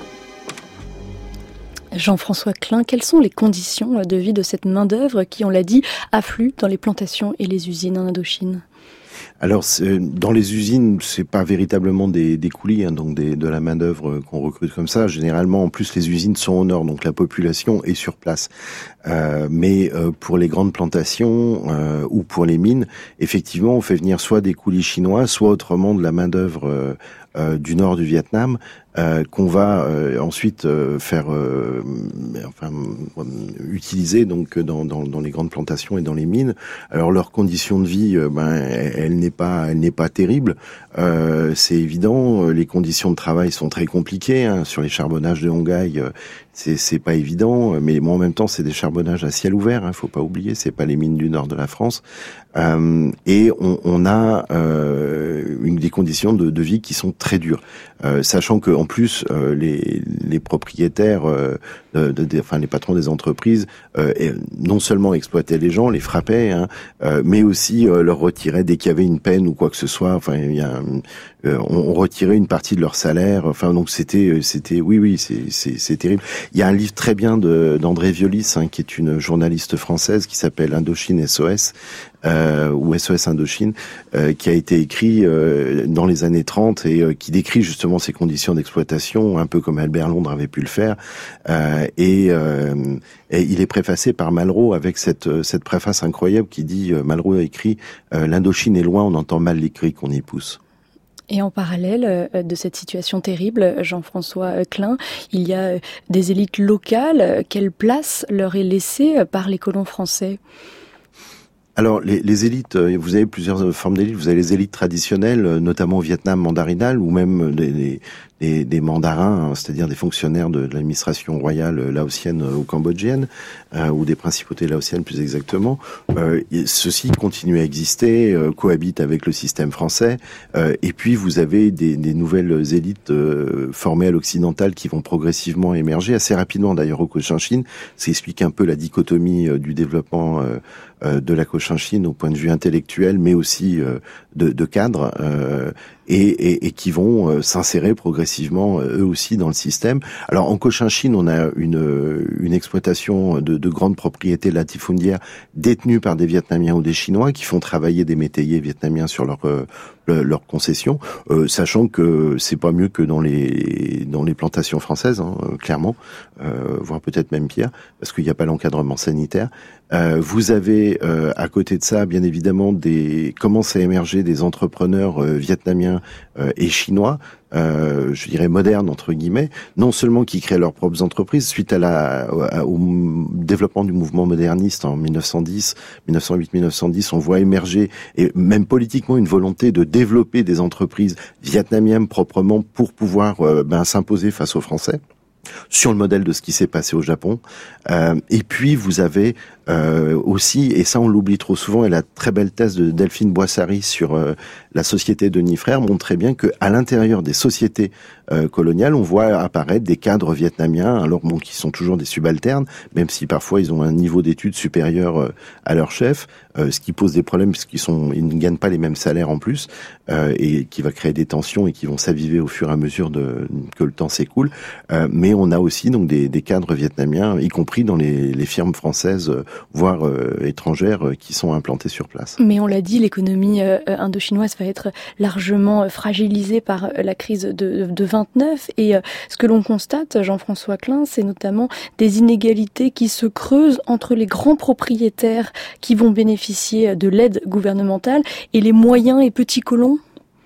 Jean-François Klein, quelles sont les conditions de vie de cette main-d'œuvre qui, on l'a dit, afflue dans les plantations et les usines en Indochine ? Alors, dans les usines, c'est pas véritablement des, des coulis, hein, donc des, de la main d'œuvre qu'on recrute comme ça. Généralement, en plus, les usines sont au nord, donc la population est sur place. Euh, mais euh, pour les grandes plantations euh, ou pour les mines, effectivement, on fait venir soit des coulis chinois, soit autrement de la main d'œuvre euh, euh, du nord du Vietnam. euh, qu'on va euh, ensuite euh, faire, euh, enfin, utiliser donc dans, dans, dans les grandes plantations et dans les mines. Alors leur condition de vie, euh, ben, elle, elle n'est pas, elle n'est pas terrible. Euh, c'est évident. Les conditions de travail sont très compliquées hein, sur les charbonnages de Hongaï. Euh, c'est, c'est pas évident, mais bon, en même temps, c'est des charbonnages à ciel ouvert. Hein, faut pas oublier, c'est pas les mines du nord de la France. Euh, et on, on a euh, une, des conditions de, de vie qui sont très dures, euh, sachant que en plus euh, les, les propriétaires, euh, de, de, de, enfin les patrons des entreprises, euh, et non seulement exploitaient les gens, les frappaient, hein, euh, mais aussi euh, leur retiraient dès qu'il y avait une peine ou quoi que ce soit. Enfin, il y a, euh, on, on retirait une partie de leur salaire. Enfin, donc c'était, c'était, oui, oui, c'est, c'est, c'est terrible. Il y a un livre très bien de, d'André Violis, hein, qui est une journaliste française, qui s'appelle Indochine S O S. Euh, ou S O S Indochine, euh, qui a été écrit euh, dans les années trente et euh, qui décrit justement ces conditions d'exploitation, un peu comme Albert Londres avait pu le faire. Euh, et, euh, et il est préfacé par Malraux avec cette, cette préface incroyable qui dit, euh, Malraux a écrit euh, « L'Indochine est loin, on entend mal les cris qu'on y pousse ». Et en parallèle de cette situation terrible, Jean-François Klein, il y a des élites locales. Quelle place leur est laissée par les colons français ? Alors, les, les élites, vous avez plusieurs formes d'élites. Vous avez les élites traditionnelles, notamment au Vietnam mandarinal, ou même des, des, des mandarins, c'est-à-dire des fonctionnaires de, de l'administration royale laotienne ou cambodgienne, euh, ou des principautés laotiennes plus exactement. Euh, ceux-ci continuent à exister, euh, cohabitent avec le système français. Euh, et puis, vous avez des, des nouvelles élites euh, formées à l'occidental qui vont progressivement émerger, assez rapidement d'ailleurs au Cochinchine. Ça explique un peu la dichotomie euh, du développement euh, de la Cochinchine au point de vue intellectuel, mais aussi euh, de, de cadre, euh, et, et, et qui vont euh, s'insérer progressivement euh, eux aussi dans le système. Alors en Cochinchine, on a une, une exploitation de, de grandes propriétés latifundiaires détenues par des Vietnamiens ou des Chinois qui font travailler des métayers vietnamiens sur leur euh, leurs concessions, euh, sachant que c'est pas mieux que dans les dans les plantations françaises, hein, clairement, euh, voire peut-être même pire, parce qu'il n'y a pas l'encadrement sanitaire. Euh, vous avez euh, à côté de ça, bien évidemment, des commencent à émerger des entrepreneurs euh, vietnamiens euh, et chinois, euh, je dirais modernes entre guillemets, non seulement qui créent leurs propres entreprises suite à la à, au développement du mouvement moderniste en mille neuf cent dix, mille neuf cent huit, mille neuf cent dix, on voit émerger et même politiquement une volonté de développer des entreprises vietnamiennes proprement pour pouvoir euh, ben, s'imposer face aux Français, sur le modèle de ce qui s'est passé au Japon. Euh, et puis vous avez euh, aussi, et ça on l'oublie trop souvent, et la très belle thèse de Delphine Boissary sur euh, la société Denis Frères montre très bien que à l'intérieur des sociétés euh, coloniales, on voit apparaître des cadres vietnamiens, alors bon, qui sont toujours des subalternes, même si parfois ils ont un niveau d'études supérieur euh, à leur chef, euh, ce qui pose des problèmes puisqu'ils sont, ils ne gagnent pas les mêmes salaires en plus, euh, et qui va créer des tensions et qui vont s'aviver au fur et à mesure de, que le temps s'écoule. Euh, mais on a aussi donc des, des cadres vietnamiens, y compris dans les, les firmes françaises, voire euh, étrangères, euh, qui sont implantées sur place. Mais on l'a dit, l'économie euh, indo-chinoise va être largement fragilisée par la crise de, de vingt-neuf. Et euh, ce que l'on constate, Jean-François Klein, c'est notamment des inégalités qui se creusent entre les grands propriétaires qui vont bénéficier de l'aide gouvernementale et les moyens et petits colons.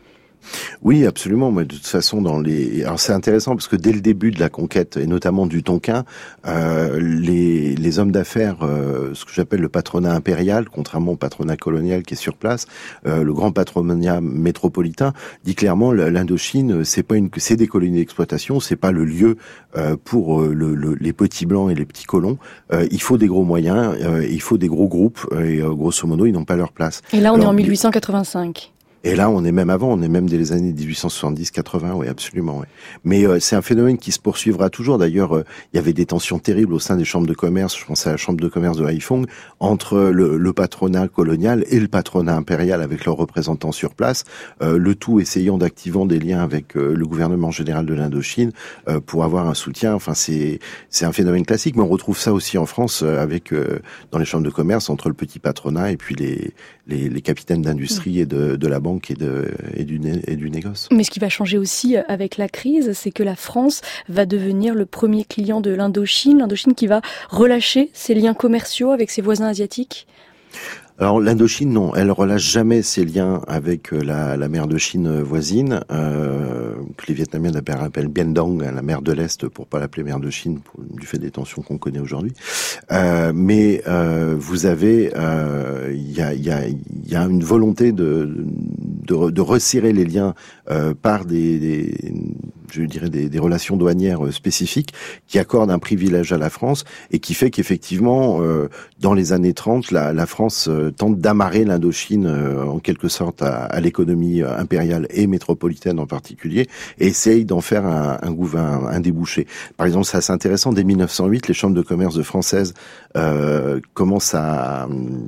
Oui, absolument. Mais de toute façon, dans les, alors c'est intéressant parce que dès le début de la conquête et notamment du Tonkin, euh, les, les hommes d'affaires, euh, ce que j'appelle le patronat impérial, contrairement au patronat colonial qui est sur place, euh, le grand patronat métropolitain dit clairement l'Indochine, c'est pas une, c'est des colonies d'exploitation, c'est pas le lieu euh, pour euh, le, le, les petits blancs et les petits colons. Euh, il faut des gros moyens, euh, il faut des gros groupes et euh, grosso modo, ils n'ont pas leur place. Et là, on alors, est en mille huit cent quatre-vingt-cinq. Et là, on est même avant, on est même dès les années dix-huit cent soixante-dix quatre-vingts, oui, absolument. Oui. Mais euh, c'est un phénomène qui se poursuivra toujours. D'ailleurs, euh, il y avait des tensions terribles au sein des chambres de commerce, je pense à la chambre de commerce de Haiphong, entre le, le patronat colonial et le patronat impérial avec leurs représentants sur place, euh, le tout essayant d'activer des liens avec euh, le gouvernement général de l'Indochine euh, pour avoir un soutien. Enfin, c'est c'est un phénomène classique, mais on retrouve ça aussi en France euh, avec euh, dans les chambres de commerce entre le petit patronat et puis les les, les capitaines d'industrie et de, de la banque et, de, et, du, et du négoce. Mais ce qui va changer aussi avec la crise, c'est que la France va devenir le premier client de l'Indochine, l'Indochine qui va relâcher ses liens commerciaux avec ses voisins asiatiques. Alors l'Indochine, non, elle relâche jamais ses liens avec la, la mer de Chine voisine, euh, que les Vietnamiens appellent Bien Dong, la mer de l'Est, pour pas l'appeler mer de Chine, pour, du fait des tensions qu'on connaît aujourd'hui. Euh, mais euh, vous avez, il euh, y, a, y, a, y a une volonté de, de, de resserrer les liens euh, par des, des je dirais des, des relations douanières spécifiques qui accordent un privilège à la France et qui fait qu'effectivement, euh, dans les années trente, la, la France euh, tente d'amarrer l'Indochine euh, en quelque sorte à, à l'économie impériale et métropolitaine en particulier, et essaye d'en faire un, un, un, un débouché. Par exemple, c'est assez intéressant, dès mille neuf cent huit, les chambres de commerce de françaises euh, commencent à...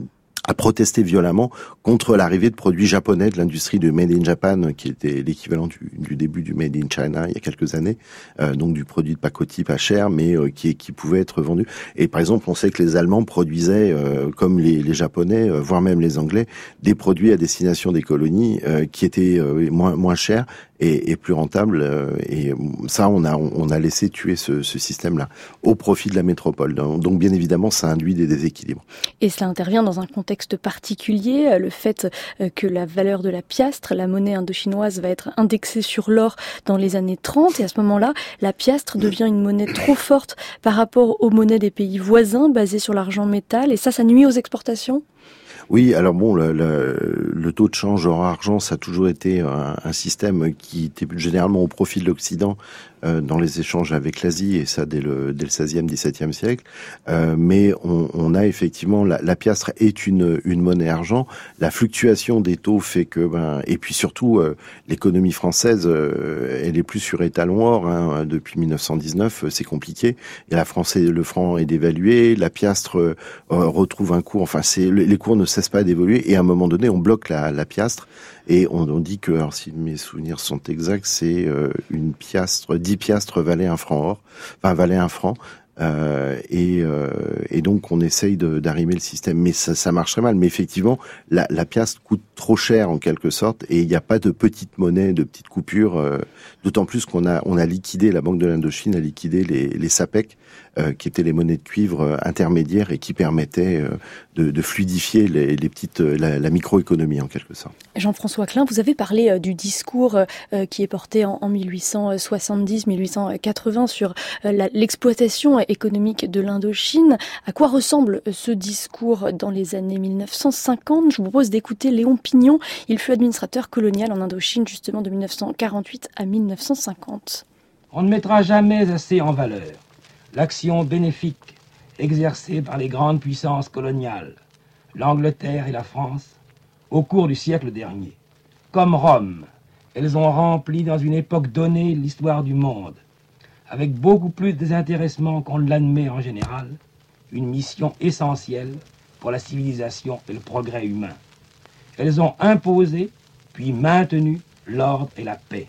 à protester violemment contre l'arrivée de produits japonais de l'industrie de Made in Japan, qui était l'équivalent du, du début du Made in China il y a quelques années, euh, donc du produit de pacotille pas cher, mais euh, qui, qui pouvait être vendu. Et par exemple, on sait que les Allemands produisaient, euh, comme les, les Japonais, euh, voire même les Anglais, des produits à destination des colonies euh, qui étaient euh, moins, moins chers et, et plus rentables. Euh, et ça, on a, on a laissé tuer ce, ce système-là au profit de la métropole. Donc bien évidemment, ça induit des déséquilibres. Et cela intervient dans un contexte particulier, le fait que la valeur de la piastre, la monnaie indochinoise, va être indexée sur l'or dans les années trente, et à ce moment-là, la piastre devient une monnaie trop forte par rapport aux monnaies des pays voisins basées sur l'argent métal, et ça, ça nuit aux exportations ? Oui, alors bon, le, le, le taux de change or-argent, ça a toujours été un, un système qui était généralement au profit de l'Occident euh, dans les échanges avec l'Asie, et ça dès le, dès le seizième, dix-septième siècle. Euh, mais on, on a effectivement, la, la piastre est une, une monnaie argent. La fluctuation des taux fait que, ben, et puis surtout, euh, l'économie française, euh, elle est plus sur étalon or. Hein, depuis mille neuf cent dix-neuf, c'est compliqué. Et la France, le franc est dévalué, la piastre euh, retrouve un cours. Enfin, c'est les cours ne cessent pas d'évoluer, et à un moment donné, on bloque la, la piastre, et on, on dit que, alors si mes souvenirs sont exacts, c'est euh, une piastre, dix piastres valaient un franc or, enfin valaient un franc. Euh, et, euh, et donc on essaye de, d'arrimer le système, mais ça, ça marche très mal. Mais effectivement, la, la piastre coûte trop cher en quelque sorte, et il n'y a pas de petite monnaie, de petites coupures. Euh, d'autant plus qu'on a on a liquidé, la Banque de l'Indochine a liquidé les, les SAPEC, euh, qui étaient les monnaies de cuivre euh, intermédiaires et qui permettaient euh, de, de fluidifier les, les petites la, la microéconomie en quelque sorte. Jean-François Klein, vous avez parlé euh, du discours euh, qui est porté en, en mille huit cent soixante-dix mille huit cent quatre-vingts sur euh, la, l'exploitation économique de l'Indochine. À quoi ressemble ce discours dans les années mille neuf cent cinquante ? Je vous propose d'écouter Léon Pignon. Il fut administrateur colonial en Indochine justement de mille neuf cent quarante-huit à mille neuf cent cinquante. On ne mettra jamais assez en valeur l'action bénéfique exercée par les grandes puissances coloniales, l'Angleterre et la France, au cours du siècle dernier. Comme Rome, elles ont rempli dans une époque donnée l'histoire du monde, avec beaucoup plus de désintéressement qu'on ne l'admet en général, une mission essentielle pour la civilisation et le progrès humain. Elles ont imposé, puis maintenu, l'ordre et la paix.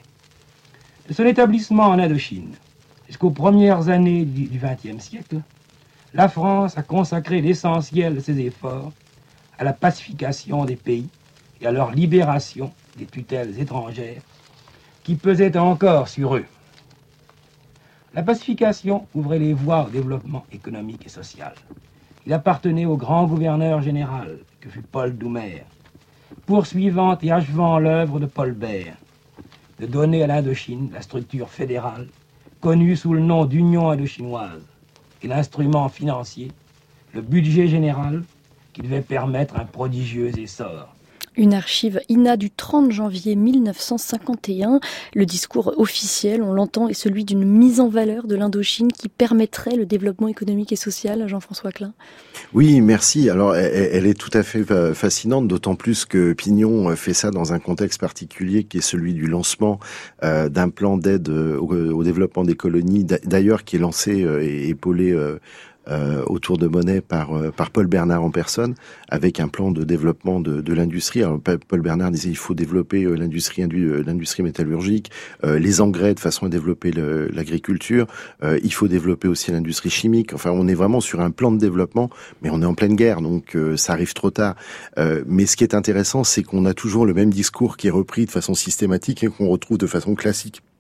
De son établissement en Indochine jusqu'aux premières années du vingtième siècle, la France a consacré l'essentiel de ses efforts à la pacification des pays et à leur libération des tutelles étrangères qui pesaient encore sur eux. La pacification ouvrait les voies au développement économique et social. Il appartenait au grand gouverneur général, que fut Paul Doumer, poursuivant et achevant l'œuvre de Paul Bert, de donner à l'Indochine la structure fédérale, connue sous le nom d'Union indochinoise, et l'instrument financier, le budget général, qui devait permettre un prodigieux essor. Une archive I N A du trente janvier mille neuf cent cinquante et un. Le discours officiel, on l'entend, est celui d'une mise en valeur de l'Indochine qui permettrait le développement économique et social. Jean-François Klein. Oui, merci. Alors, elle, elle est tout à fait fascinante, d'autant plus que Pignon fait ça dans un contexte particulier qui est celui du lancement euh, d'un plan d'aide au, au développement des colonies, d'ailleurs qui est lancé euh, et épaulé euh, Euh, autour de Monet par euh, par Paul Bernard en personne, avec un plan de développement de, de l'industrie. Alors, Paul Bernard disait il faut développer euh, l'industrie euh, l'industrie métallurgique, euh, les engrais de façon à développer le, l'agriculture. Euh, il faut développer aussi l'industrie chimique. Enfin, on est vraiment sur un plan de développement, mais on est en pleine guerre, donc euh, ça arrive trop tard. Euh, mais ce qui est intéressant, c'est qu'on a toujours le même discours qui est repris de façon systématique et qu'on retrouve de façon classique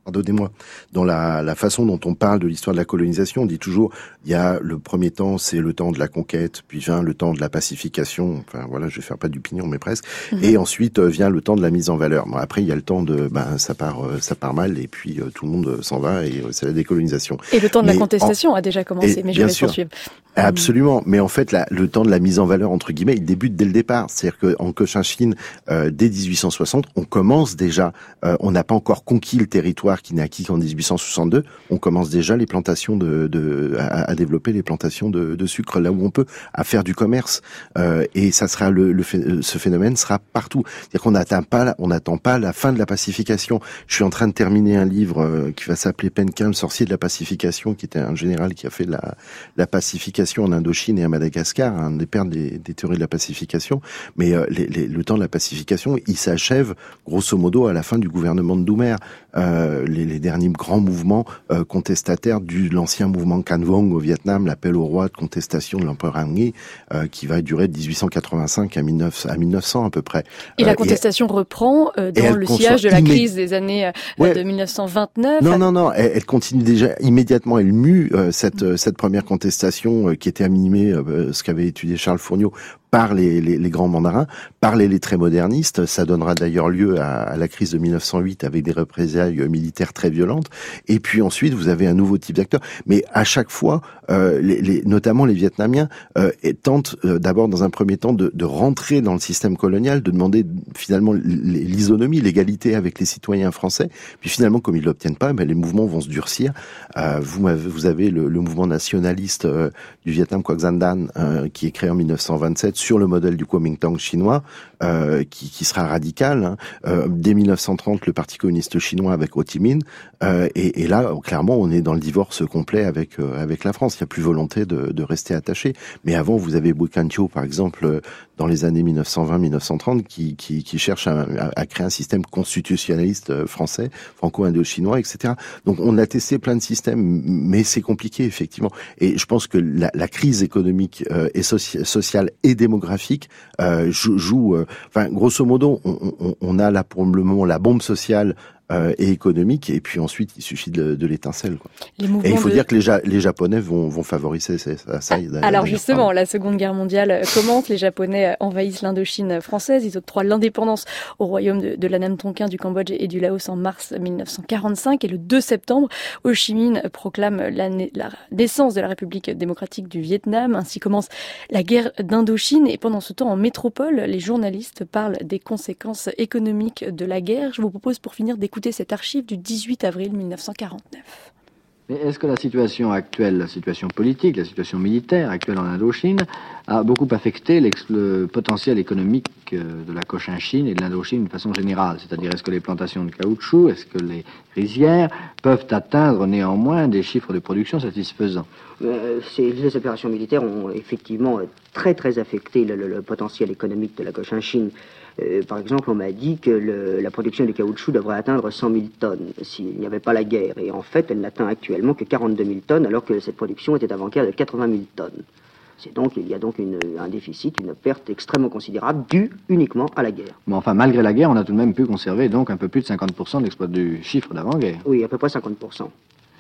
Pardonnez-moi, dans la, la façon dont on parle de l'histoire de la colonisation, on dit toujours, il y a le premier temps, c'est le temps de la conquête, puis vient le temps de la pacification, enfin voilà, je vais faire pas du pignon, mais presque, mm-hmm. et ensuite euh, vient le temps de la mise en valeur. Bon, après, il y a le temps de, ben, ça part, euh, ça part mal, et puis euh, tout le monde s'en va, et euh, c'est la décolonisation. Et le temps de mais la contestation en... a déjà commencé, et, mais je vais poursuivre. Absolument, mais en fait, la, le temps de la mise en valeur, entre guillemets, il débute dès le départ. C'est-à-dire qu'en Cochinchine, euh, dès dix-huit cent soixante, on commence déjà, euh, on n'a pas encore conquis le territoire qui n'est acquis qu'en dix-huit cent soixante-deux, on commence déjà les plantations de, de à, à développer les plantations de, de sucre là où on peut, à faire du commerce, euh, et ça sera le, le ce phénomène sera partout. C'est-à-dire qu'on n'atteint pas, on n'attend pas la fin de la pacification. Je suis en train de terminer un livre euh, qui va s'appeler Penkin, le sorcier de la pacification, qui était un général qui a fait la, la pacification en Indochine et à Madagascar, un des pères des, des théories de la pacification. Mais euh, les, les, le temps de la pacification, il s'achève grosso modo à la fin du gouvernement de Doumer. Euh, les, les derniers grands mouvements euh, contestataires de l'ancien mouvement Can Vong au Vietnam, l'appel au roi de contestation de l'empereur Hangui, euh, qui va durer de dix-huit cent quatre-vingt-cinq à mille neuf cents à peu près. Et euh, la contestation et, reprend euh, dans le sillage de la immé... crise des années euh, ouais. de mille neuf cent vingt-neuf. Non, non, non, elle, elle continue déjà immédiatement, elle mue euh, cette, mmh. cette première contestation euh, qui était animée, euh, ce qu'avait étudié Charles Fourniot, par les, les, les grands mandarins, par les lettrés modernistes. Ça donnera d'ailleurs lieu à, à la crise de mille neuf cent huit avec des représailles militaires très violentes. Et puis ensuite, vous avez un nouveau type d'acteurs. Mais à chaque fois, euh, les, les, notamment les Vietnamiens, euh, tentent euh, d'abord dans un premier temps de, de rentrer dans le système colonial, de demander finalement l'isonomie, l'égalité avec les citoyens français. Puis finalement, comme ils l'obtiennent pas, ben, les mouvements vont se durcir. Euh, vous, vous avez le, le mouvement nationaliste euh, du Vietnam, Quoc Van Dan, euh, qui est créé en mille neuf cent vingt-sept, sur le modèle du Kuomintang chinois, euh, qui, qui sera radical. Hein. Euh, dès mille neuf cent trente, le Parti communiste chinois avec Ho Chi Minh. Euh, et, et là, clairement, on est dans le divorce complet avec euh, avec la France. Il n'y a plus volonté de, de rester attaché. Mais avant, vous avez Bui Can Thieu, par exemple, dans les années mille neuf cent vingt mille neuf cent trente, qui, qui, qui cherche à, à créer un système constitutionnaliste français, franco-indo-chinois, et cetera. Donc, on a testé plein de systèmes, mais c'est compliqué, effectivement. Et je pense que la, la crise économique euh, et soci- sociale et démographique euh, joue, joue euh, enfin, grosso modo, on, on, on a là pour le moment la bombe sociale Euh, et économique, et puis ensuite il suffit de, de l'étincelle. Quoi. Et il faut de... dire que les, ja- les Japonais vont, vont favoriser ça. ça ah, alors justement, pardon. La Seconde Guerre mondiale commence, les Japonais envahissent l'Indochine française, ils octroient l'indépendance au royaume de, de la Nam Tonkin, du Cambodge et du Laos en mars mille neuf cent quarante-cinq, et le deux septembre, Ho Chi Minh proclame la, la naissance de la République démocratique du Vietnam. Ainsi commence la guerre d'Indochine, et pendant ce temps, en métropole, les journalistes parlent des conséquences économiques de la guerre. Je vous propose pour finir d'écouter cette archive du dix-huit avril mille neuf cent quarante-neuf. Mais est-ce que la situation actuelle, la situation politique, la situation militaire actuelle en Indochine a beaucoup affecté le potentiel économique de la Cochinchine et de l'Indochine de façon générale? C'est-à-dire, est-ce que les plantations de caoutchouc, est-ce que les rizières peuvent atteindre néanmoins des chiffres de production satisfaisants? euh, ces, les opérations militaires ont effectivement très très affecté le, le, le potentiel économique de la Cochinchine. Euh, par exemple, on m'a dit que le, la production de caoutchouc devrait atteindre cent mille tonnes s'il n'y avait pas la guerre. Et en fait, elle n'atteint actuellement que quarante-deux mille tonnes, alors que cette production était avant-guerre de quatre-vingt mille tonnes. C'est donc, il y a donc une, un déficit, une perte extrêmement considérable due uniquement à la guerre. Mais enfin, malgré la guerre, on a tout de même pu conserver donc un peu plus de cinquante pour cent de l'exploit du chiffre d'avant-guerre. Oui, à peu près cinquante pour cent.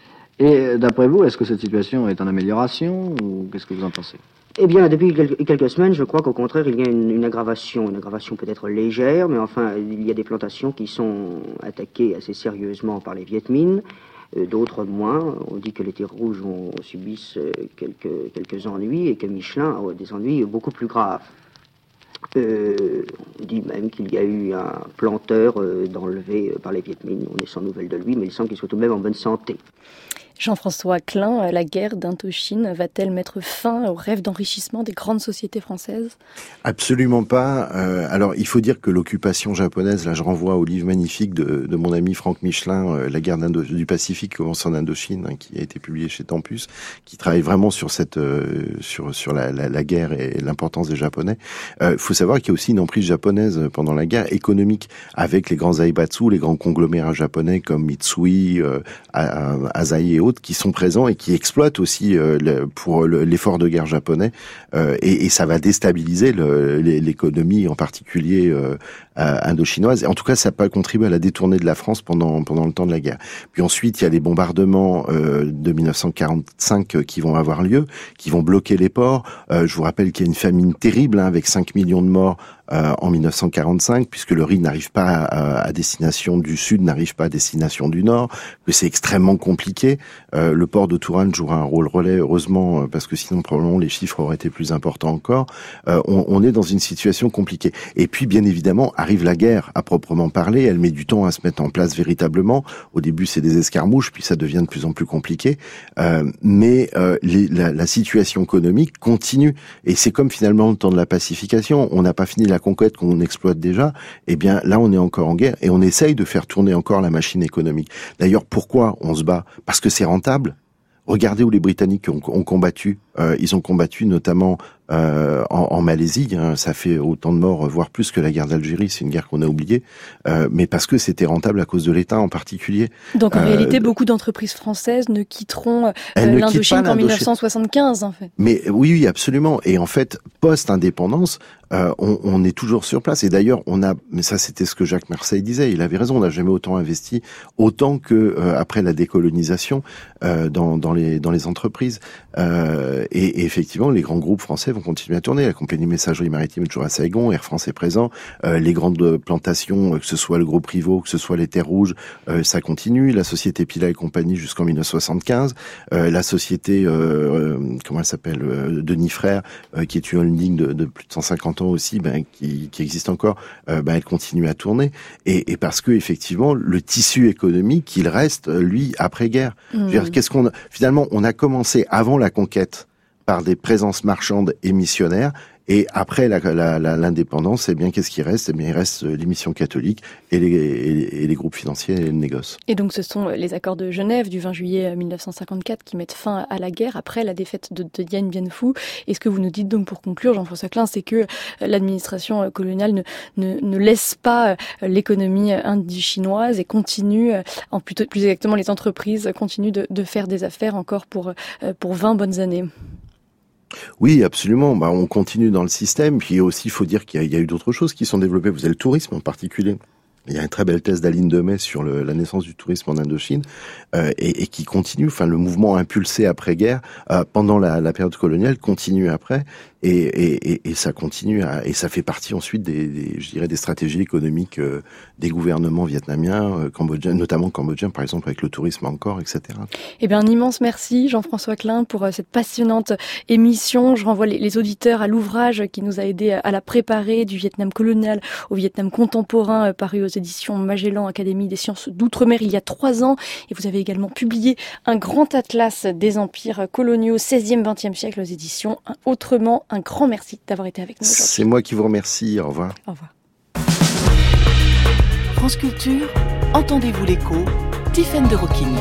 Et d'après vous, est-ce que cette situation est en amélioration ou qu'est-ce que vous en pensez ? Eh bien, depuis quelques semaines, je crois qu'au contraire, il y a une, une aggravation, une aggravation peut-être légère, mais enfin, il y a des plantations qui sont attaquées assez sérieusement par les Viet Minh, euh, d'autres moins. On dit que les terres rouges ont, subissent quelques, quelques ennuis et que Michelin a des ennuis beaucoup plus graves. Euh, on dit même qu'il y a eu un planteur euh, d'enlevé par les Viet Minh. On est sans nouvelles de lui, mais il semble qu'il soit tout de même en bonne santé. Jean-François Klein, la guerre d'Indochine va-t-elle mettre fin au rêve d'enrichissement des grandes sociétés françaises ? Absolument pas. Euh, alors, il faut dire que l'occupation japonaise, là je renvoie au livre magnifique de, de mon ami Franck Michelin, euh, La guerre d'Indo- du Pacifique commence en Indochine, hein, qui a été publié chez Tempus, qui travaille vraiment sur cette euh, sur sur la, la, la guerre et l'importance des Japonais. Il euh, faut savoir qu'il y a aussi une emprise japonaise pendant la guerre économique, avec les grands aibatsu, les grands conglomérats japonais comme Mitsui, euh, Asahi et autres, d'autres qui sont présents et qui exploitent aussi euh, le, pour le, l'effort de guerre japonais euh, et, et ça va déstabiliser le, l'économie en particulier euh, indo-chinoise. Et en tout cas, ça n'a pas contribué à la détourner de la France pendant pendant le temps de la guerre. Puis ensuite, il y a les bombardements euh, de dix-neuf cent quarante-cinq euh, qui vont avoir lieu, qui vont bloquer les ports. Euh, je vous rappelle qu'il y a une famine terrible hein, avec cinq millions de morts euh, en dix-neuf cent quarante-cinq, puisque le riz n'arrive pas à, à destination du sud, n'arrive pas à destination du nord, que c'est extrêmement compliqué. Euh, le port de Tourane jouera un rôle relais, heureusement, parce que sinon probablement les chiffres auraient été plus importants encore. Euh, on, on est dans une situation compliquée. Et puis, bien évidemment, arrive la guerre à proprement parler. Elle met du temps à se mettre en place véritablement. Au début, c'est des escarmouches, puis ça devient de plus en plus compliqué. Euh, mais euh, les, la, la situation économique continue. Et c'est comme finalement le temps de la pacification. On n'a pas fini la conquête qu'on exploite déjà. Eh bien, là, on est encore en guerre et on essaye de faire tourner encore la machine économique. D'ailleurs, pourquoi on se bat ? Parce que c'est rentable. Regardez où les Britanniques ont, ont combattu. Euh, ils ont combattu notamment euh, en, en Malaisie. Hein, ça fait autant de morts, voire plus que la guerre d'Algérie. C'est une guerre qu'on a oubliée. Euh, mais parce que c'était rentable à cause de l'État en particulier. Donc en euh, réalité, beaucoup d'entreprises françaises ne quitteront euh, ne l'Indochine qu'en dix-neuf cent soixante-quinze, en fait. Mais oui, oui, absolument. Et en fait, post-indépendance, euh, on, on est toujours sur place. Et d'ailleurs, on a, mais ça, c'était ce que Jacques Marseille disait. Il avait raison. On n'a jamais autant investi, autant que euh, après la décolonisation euh, dans, dans les dans les entreprises. Euh, et, et effectivement, les grands groupes français vont continuer à tourner. La compagnie messagerie maritime est toujours à Saigon, Air France est présent. Euh, les grandes plantations, que ce soit le groupe Rivaux, que ce soit les Terres Rouges, euh, ça continue. La société Pila et compagnie jusqu'en dix-neuf cent soixante-quinze. Euh, la société, euh, comment elle s'appelle, euh, Denis Frères, euh, qui est une holding de, de plus de cent cinquante ans aussi, ben, qui, qui existe encore, euh, ben, elle continue à tourner. Et, et parce que effectivement, le tissu économique, il reste, lui, après-guerre. Mmh. Je veux dire, qu'est-ce qu'on a, finalement, on a commencé avant la conquête par des présences marchandes et missionnaires. Et après la, la, la, l'indépendance, eh bien, qu'est-ce qui reste ? Eh bien, il reste les missions catholiques et les, et, et les groupes financiers et le négoce. Et donc, ce sont les accords de Genève du vingt juillet mille neuf cent cinquante-quatre qui mettent fin à la guerre après la défaite de, de Dien Bien Phu. Et ce que vous nous dites donc pour conclure, Jean-François Klein, c'est que l'administration coloniale ne, ne, ne laisse pas l'économie indo-chinoise et continue, en plutôt, plus exactement, les entreprises continuent de, de faire des affaires encore pour, pour vingt bonnes années. Oui, absolument. Bah, on continue dans le système. Puis aussi, il faut dire qu'il y a, il y a eu d'autres choses qui sont développées. Vous avez le tourisme en particulier. Il y a une très belle thèse d'Aline Demet sur le, la naissance du tourisme en Indochine euh, et, et qui continue. Enfin, le mouvement impulsé après-guerre, euh, pendant la, la période coloniale, continue après. Et, et, et, et ça continue à, et ça fait partie ensuite des, des je dirais des stratégies économiques euh, des gouvernements vietnamiens, euh, cambodgiens, notamment cambodgiens par exemple avec le tourisme encore, et cetera. Eh bien un immense merci Jean-François Klein pour euh, cette passionnante émission. Je renvoie les, les auditeurs à l'ouvrage qui nous a aidé à, à la préparer, du Vietnam colonial au Vietnam contemporain, euh, paru aux éditions Magellan Académie des sciences d'outre-mer il y a trois ans. Et vous avez également publié un grand atlas des empires coloniaux seizième vingtième siècle aux éditions Autrement. Un grand merci d'avoir été avec nous aujourd'hui. C'est moi qui vous remercie. Au revoir. Au revoir. France Culture, entendez-vous l'écho, Tiffaine de Roquigny.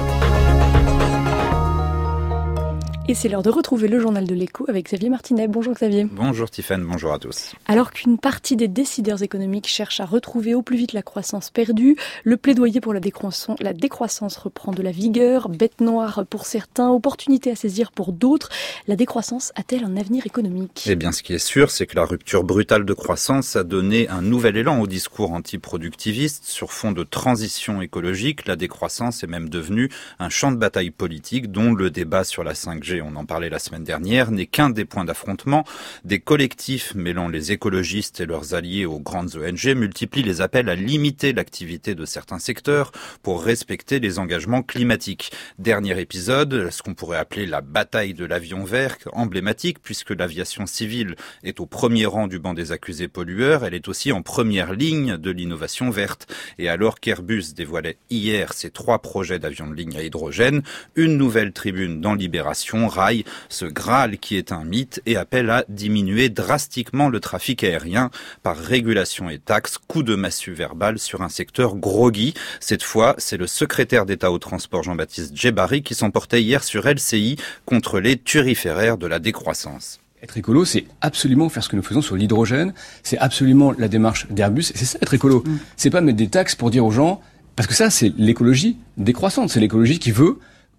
Et c'est l'heure de retrouver le journal de l'écho avec Xavier Martinet. Bonjour Xavier. Bonjour Tiffaine, bonjour à tous. Alors qu'une partie des décideurs économiques cherche à retrouver au plus vite la croissance perdue, le plaidoyer pour la décroissance, la décroissance reprend de la vigueur. Bête noire pour certains, opportunité à saisir pour d'autres. La décroissance a-t-elle un avenir économique ? Eh bien, ce qui est sûr, c'est que la rupture brutale de croissance a donné un nouvel élan au discours antiproductiviste. Sur fond de transition écologique, la décroissance est même devenue un champ de bataille politique dont le débat sur la cinq G, on en parlait la semaine dernière, n'est qu'un des points d'affrontement. Des collectifs mêlant les écologistes et leurs alliés aux grandes O N G multiplient les appels à limiter l'activité de certains secteurs pour respecter les engagements climatiques. Dernier épisode, ce qu'on pourrait appeler la bataille de l'avion vert, emblématique puisque l'aviation civile est au premier rang du banc des accusés pollueurs, elle est aussi en première ligne de l'innovation verte. Et alors qu'Airbus dévoilait hier ses trois projets d'avions de ligne à hydrogène, une nouvelle tribune dans Libération raille ce Graal qui est un mythe et appelle à diminuer drastiquement le trafic aérien par régulation et taxes, coup de massue verbal sur un secteur groggy. Cette fois, c'est le secrétaire d'État au transport Jean-Baptiste Djebbari qui s'emportait hier sur L C I contre les turiféraires de la décroissance. Être écolo, c'est absolument faire ce que nous faisons sur l'hydrogène, c'est absolument la démarche d'Airbus, et c'est ça être écolo. Mmh. C'est pas mettre des taxes pour dire aux gens, parce que ça c'est l'écologie décroissante, c'est l'écologie qui veut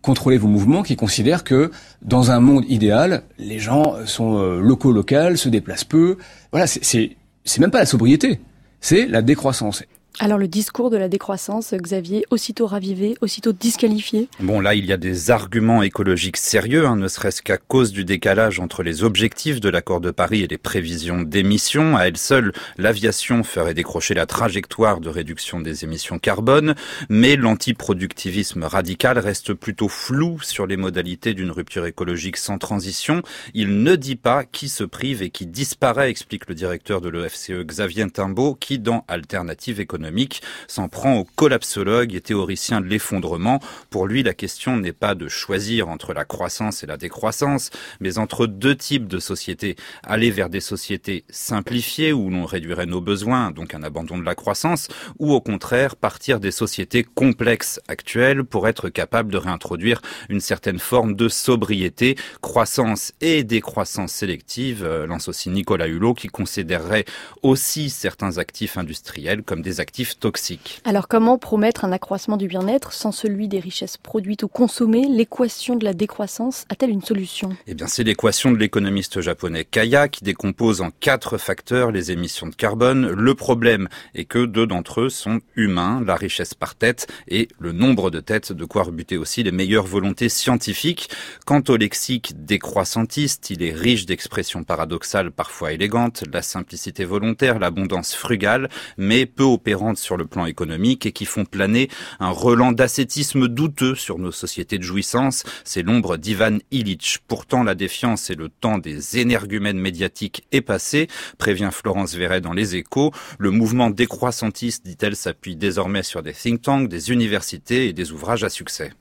contrôler vos mouvements, qui considère que dans un monde idéal, les gens sont euh, locaux, locales, se déplacent peu. Voilà, c'est, c'est, c'est même pas la sobriété, c'est la décroissance. Alors le discours de la décroissance, Xavier, aussitôt ravivé, aussitôt disqualifié. Bon, là, il y a des arguments écologiques sérieux, hein, ne serait-ce qu'à cause du décalage entre les objectifs de l'accord de Paris et les prévisions d'émissions. À elle seule, l'aviation ferait décrocher la trajectoire de réduction des émissions carbone, mais l'antiproductivisme radical reste plutôt flou sur les modalités d'une rupture écologique sans transition. Il ne dit pas qui se prive et qui disparaît, explique le directeur de l'E F C E, Xavier Timbaud, qui, dans Alternative économique, s'en prend au collapsologue et théoricien de l'effondrement. Pour lui, la question n'est pas de choisir entre la croissance et la décroissance, mais entre deux types de sociétés. Aller vers des sociétés simplifiées où l'on réduirait nos besoins, donc un abandon de la croissance, ou au contraire partir des sociétés complexes actuelles pour être capable de réintroduire une certaine forme de sobriété, croissance et décroissance sélective, lance aussi Nicolas Hulot, qui considérerait aussi certains actifs industriels comme des actifs toxiques. Alors comment promettre un accroissement du bien-être sans celui des richesses produites ou consommées? L'équation de la décroissance a-t-elle une solution? Eh bien, c'est l'équation de l'économiste japonais Kaya qui décompose en quatre facteurs les émissions de carbone. Le problème est que deux d'entre eux sont humains, la richesse par tête et le nombre de têtes, de quoi rebuter aussi les meilleures volontés scientifiques. Quant au lexique décroissantiste, il est riche d'expressions paradoxales parfois élégantes, la simplicité volontaire, l'abondance frugale, mais peu opérante sur le plan économique et qui font planer un relent d'ascétisme douteux sur nos sociétés de jouissance. C'est l'ombre d'Ivan Illich. Pourtant, la défiance et le temps des énergumènes médiatiques est passé, prévient Florence Verret dans Les Échos. Le mouvement décroissantiste, dit-elle, s'appuie désormais sur des think tanks, des universités et des ouvrages à succès.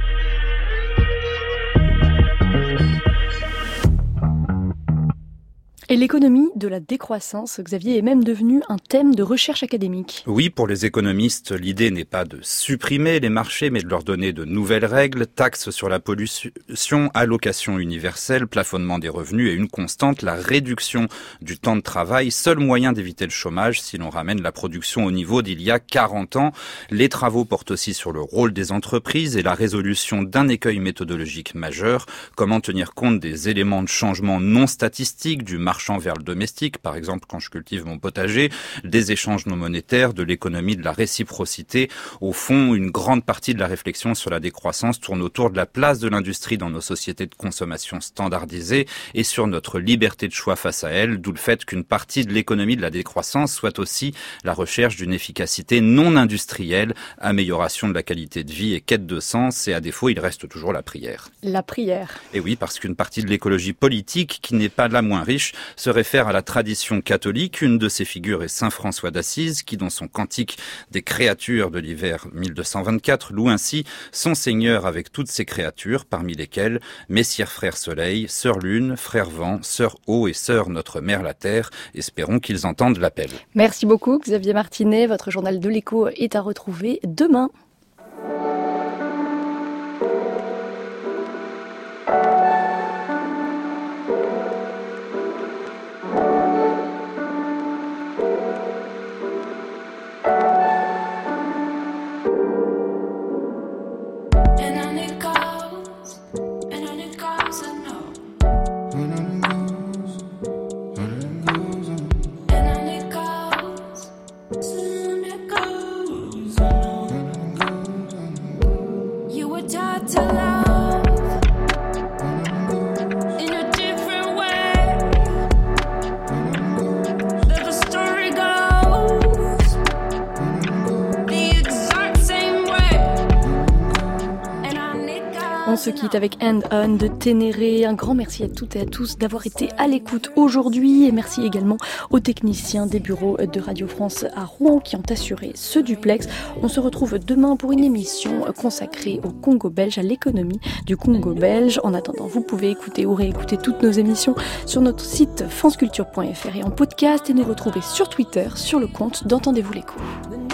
Et l'économie de la décroissance, Xavier, est même devenue un thème de recherche académique. Oui, pour les économistes, l'idée n'est pas de supprimer les marchés, mais de leur donner de nouvelles règles, taxes sur la pollution, allocation universelle, plafonnement des revenus et une constante, la réduction du temps de travail, seul moyen d'éviter le chômage si l'on ramène la production au niveau d'il y a quarante ans. Les travaux portent aussi sur le rôle des entreprises et la résolution d'un écueil méthodologique majeur, comment tenir compte des éléments de changement non statistiques du marché vers le domestique, par exemple quand je cultive mon potager, des échanges non monétaires, de l'économie de la réciprocité. Au fond, une grande partie de la réflexion sur la décroissance tourne autour de la place de l'industrie dans nos sociétés de consommation standardisées et sur notre liberté de choix face à elle, d'où le fait qu'une partie de l'économie de la décroissance soit aussi la recherche d'une efficacité non industrielle, amélioration de la qualité de vie et quête de sens, et à défaut, il reste toujours la prière. La prière. Et oui, parce qu'une partie de l'écologie politique, qui n'est pas la moins riche, se réfère à la tradition catholique. Une de ses figures est saint François d'Assise, qui dans son cantique des créatures de l'hiver mille deux cent vingt-quatre loue ainsi son Seigneur avec toutes ses créatures, parmi lesquelles Messire frère Soleil, Sœur Lune, Frère Vent, Sœur Eau et Sœur notre Mère la Terre. Espérons qu'ils entendent l'appel. Merci beaucoup Xavier Martinet. Votre journal de l'écho est à retrouver demain. On se quitte avec Hand On de Ténéré. Un grand merci à toutes et à tous d'avoir été à l'écoute aujourd'hui. Et merci également aux techniciens des bureaux de Radio France à Rouen qui ont assuré ce duplex. On se retrouve demain pour une émission consacrée au Congo belge, à l'économie du Congo belge. En attendant, vous pouvez écouter ou réécouter toutes nos émissions sur notre site franceculture point f r et en podcast, et nous retrouver sur Twitter sur le compte d'Entendez-vous l'écho.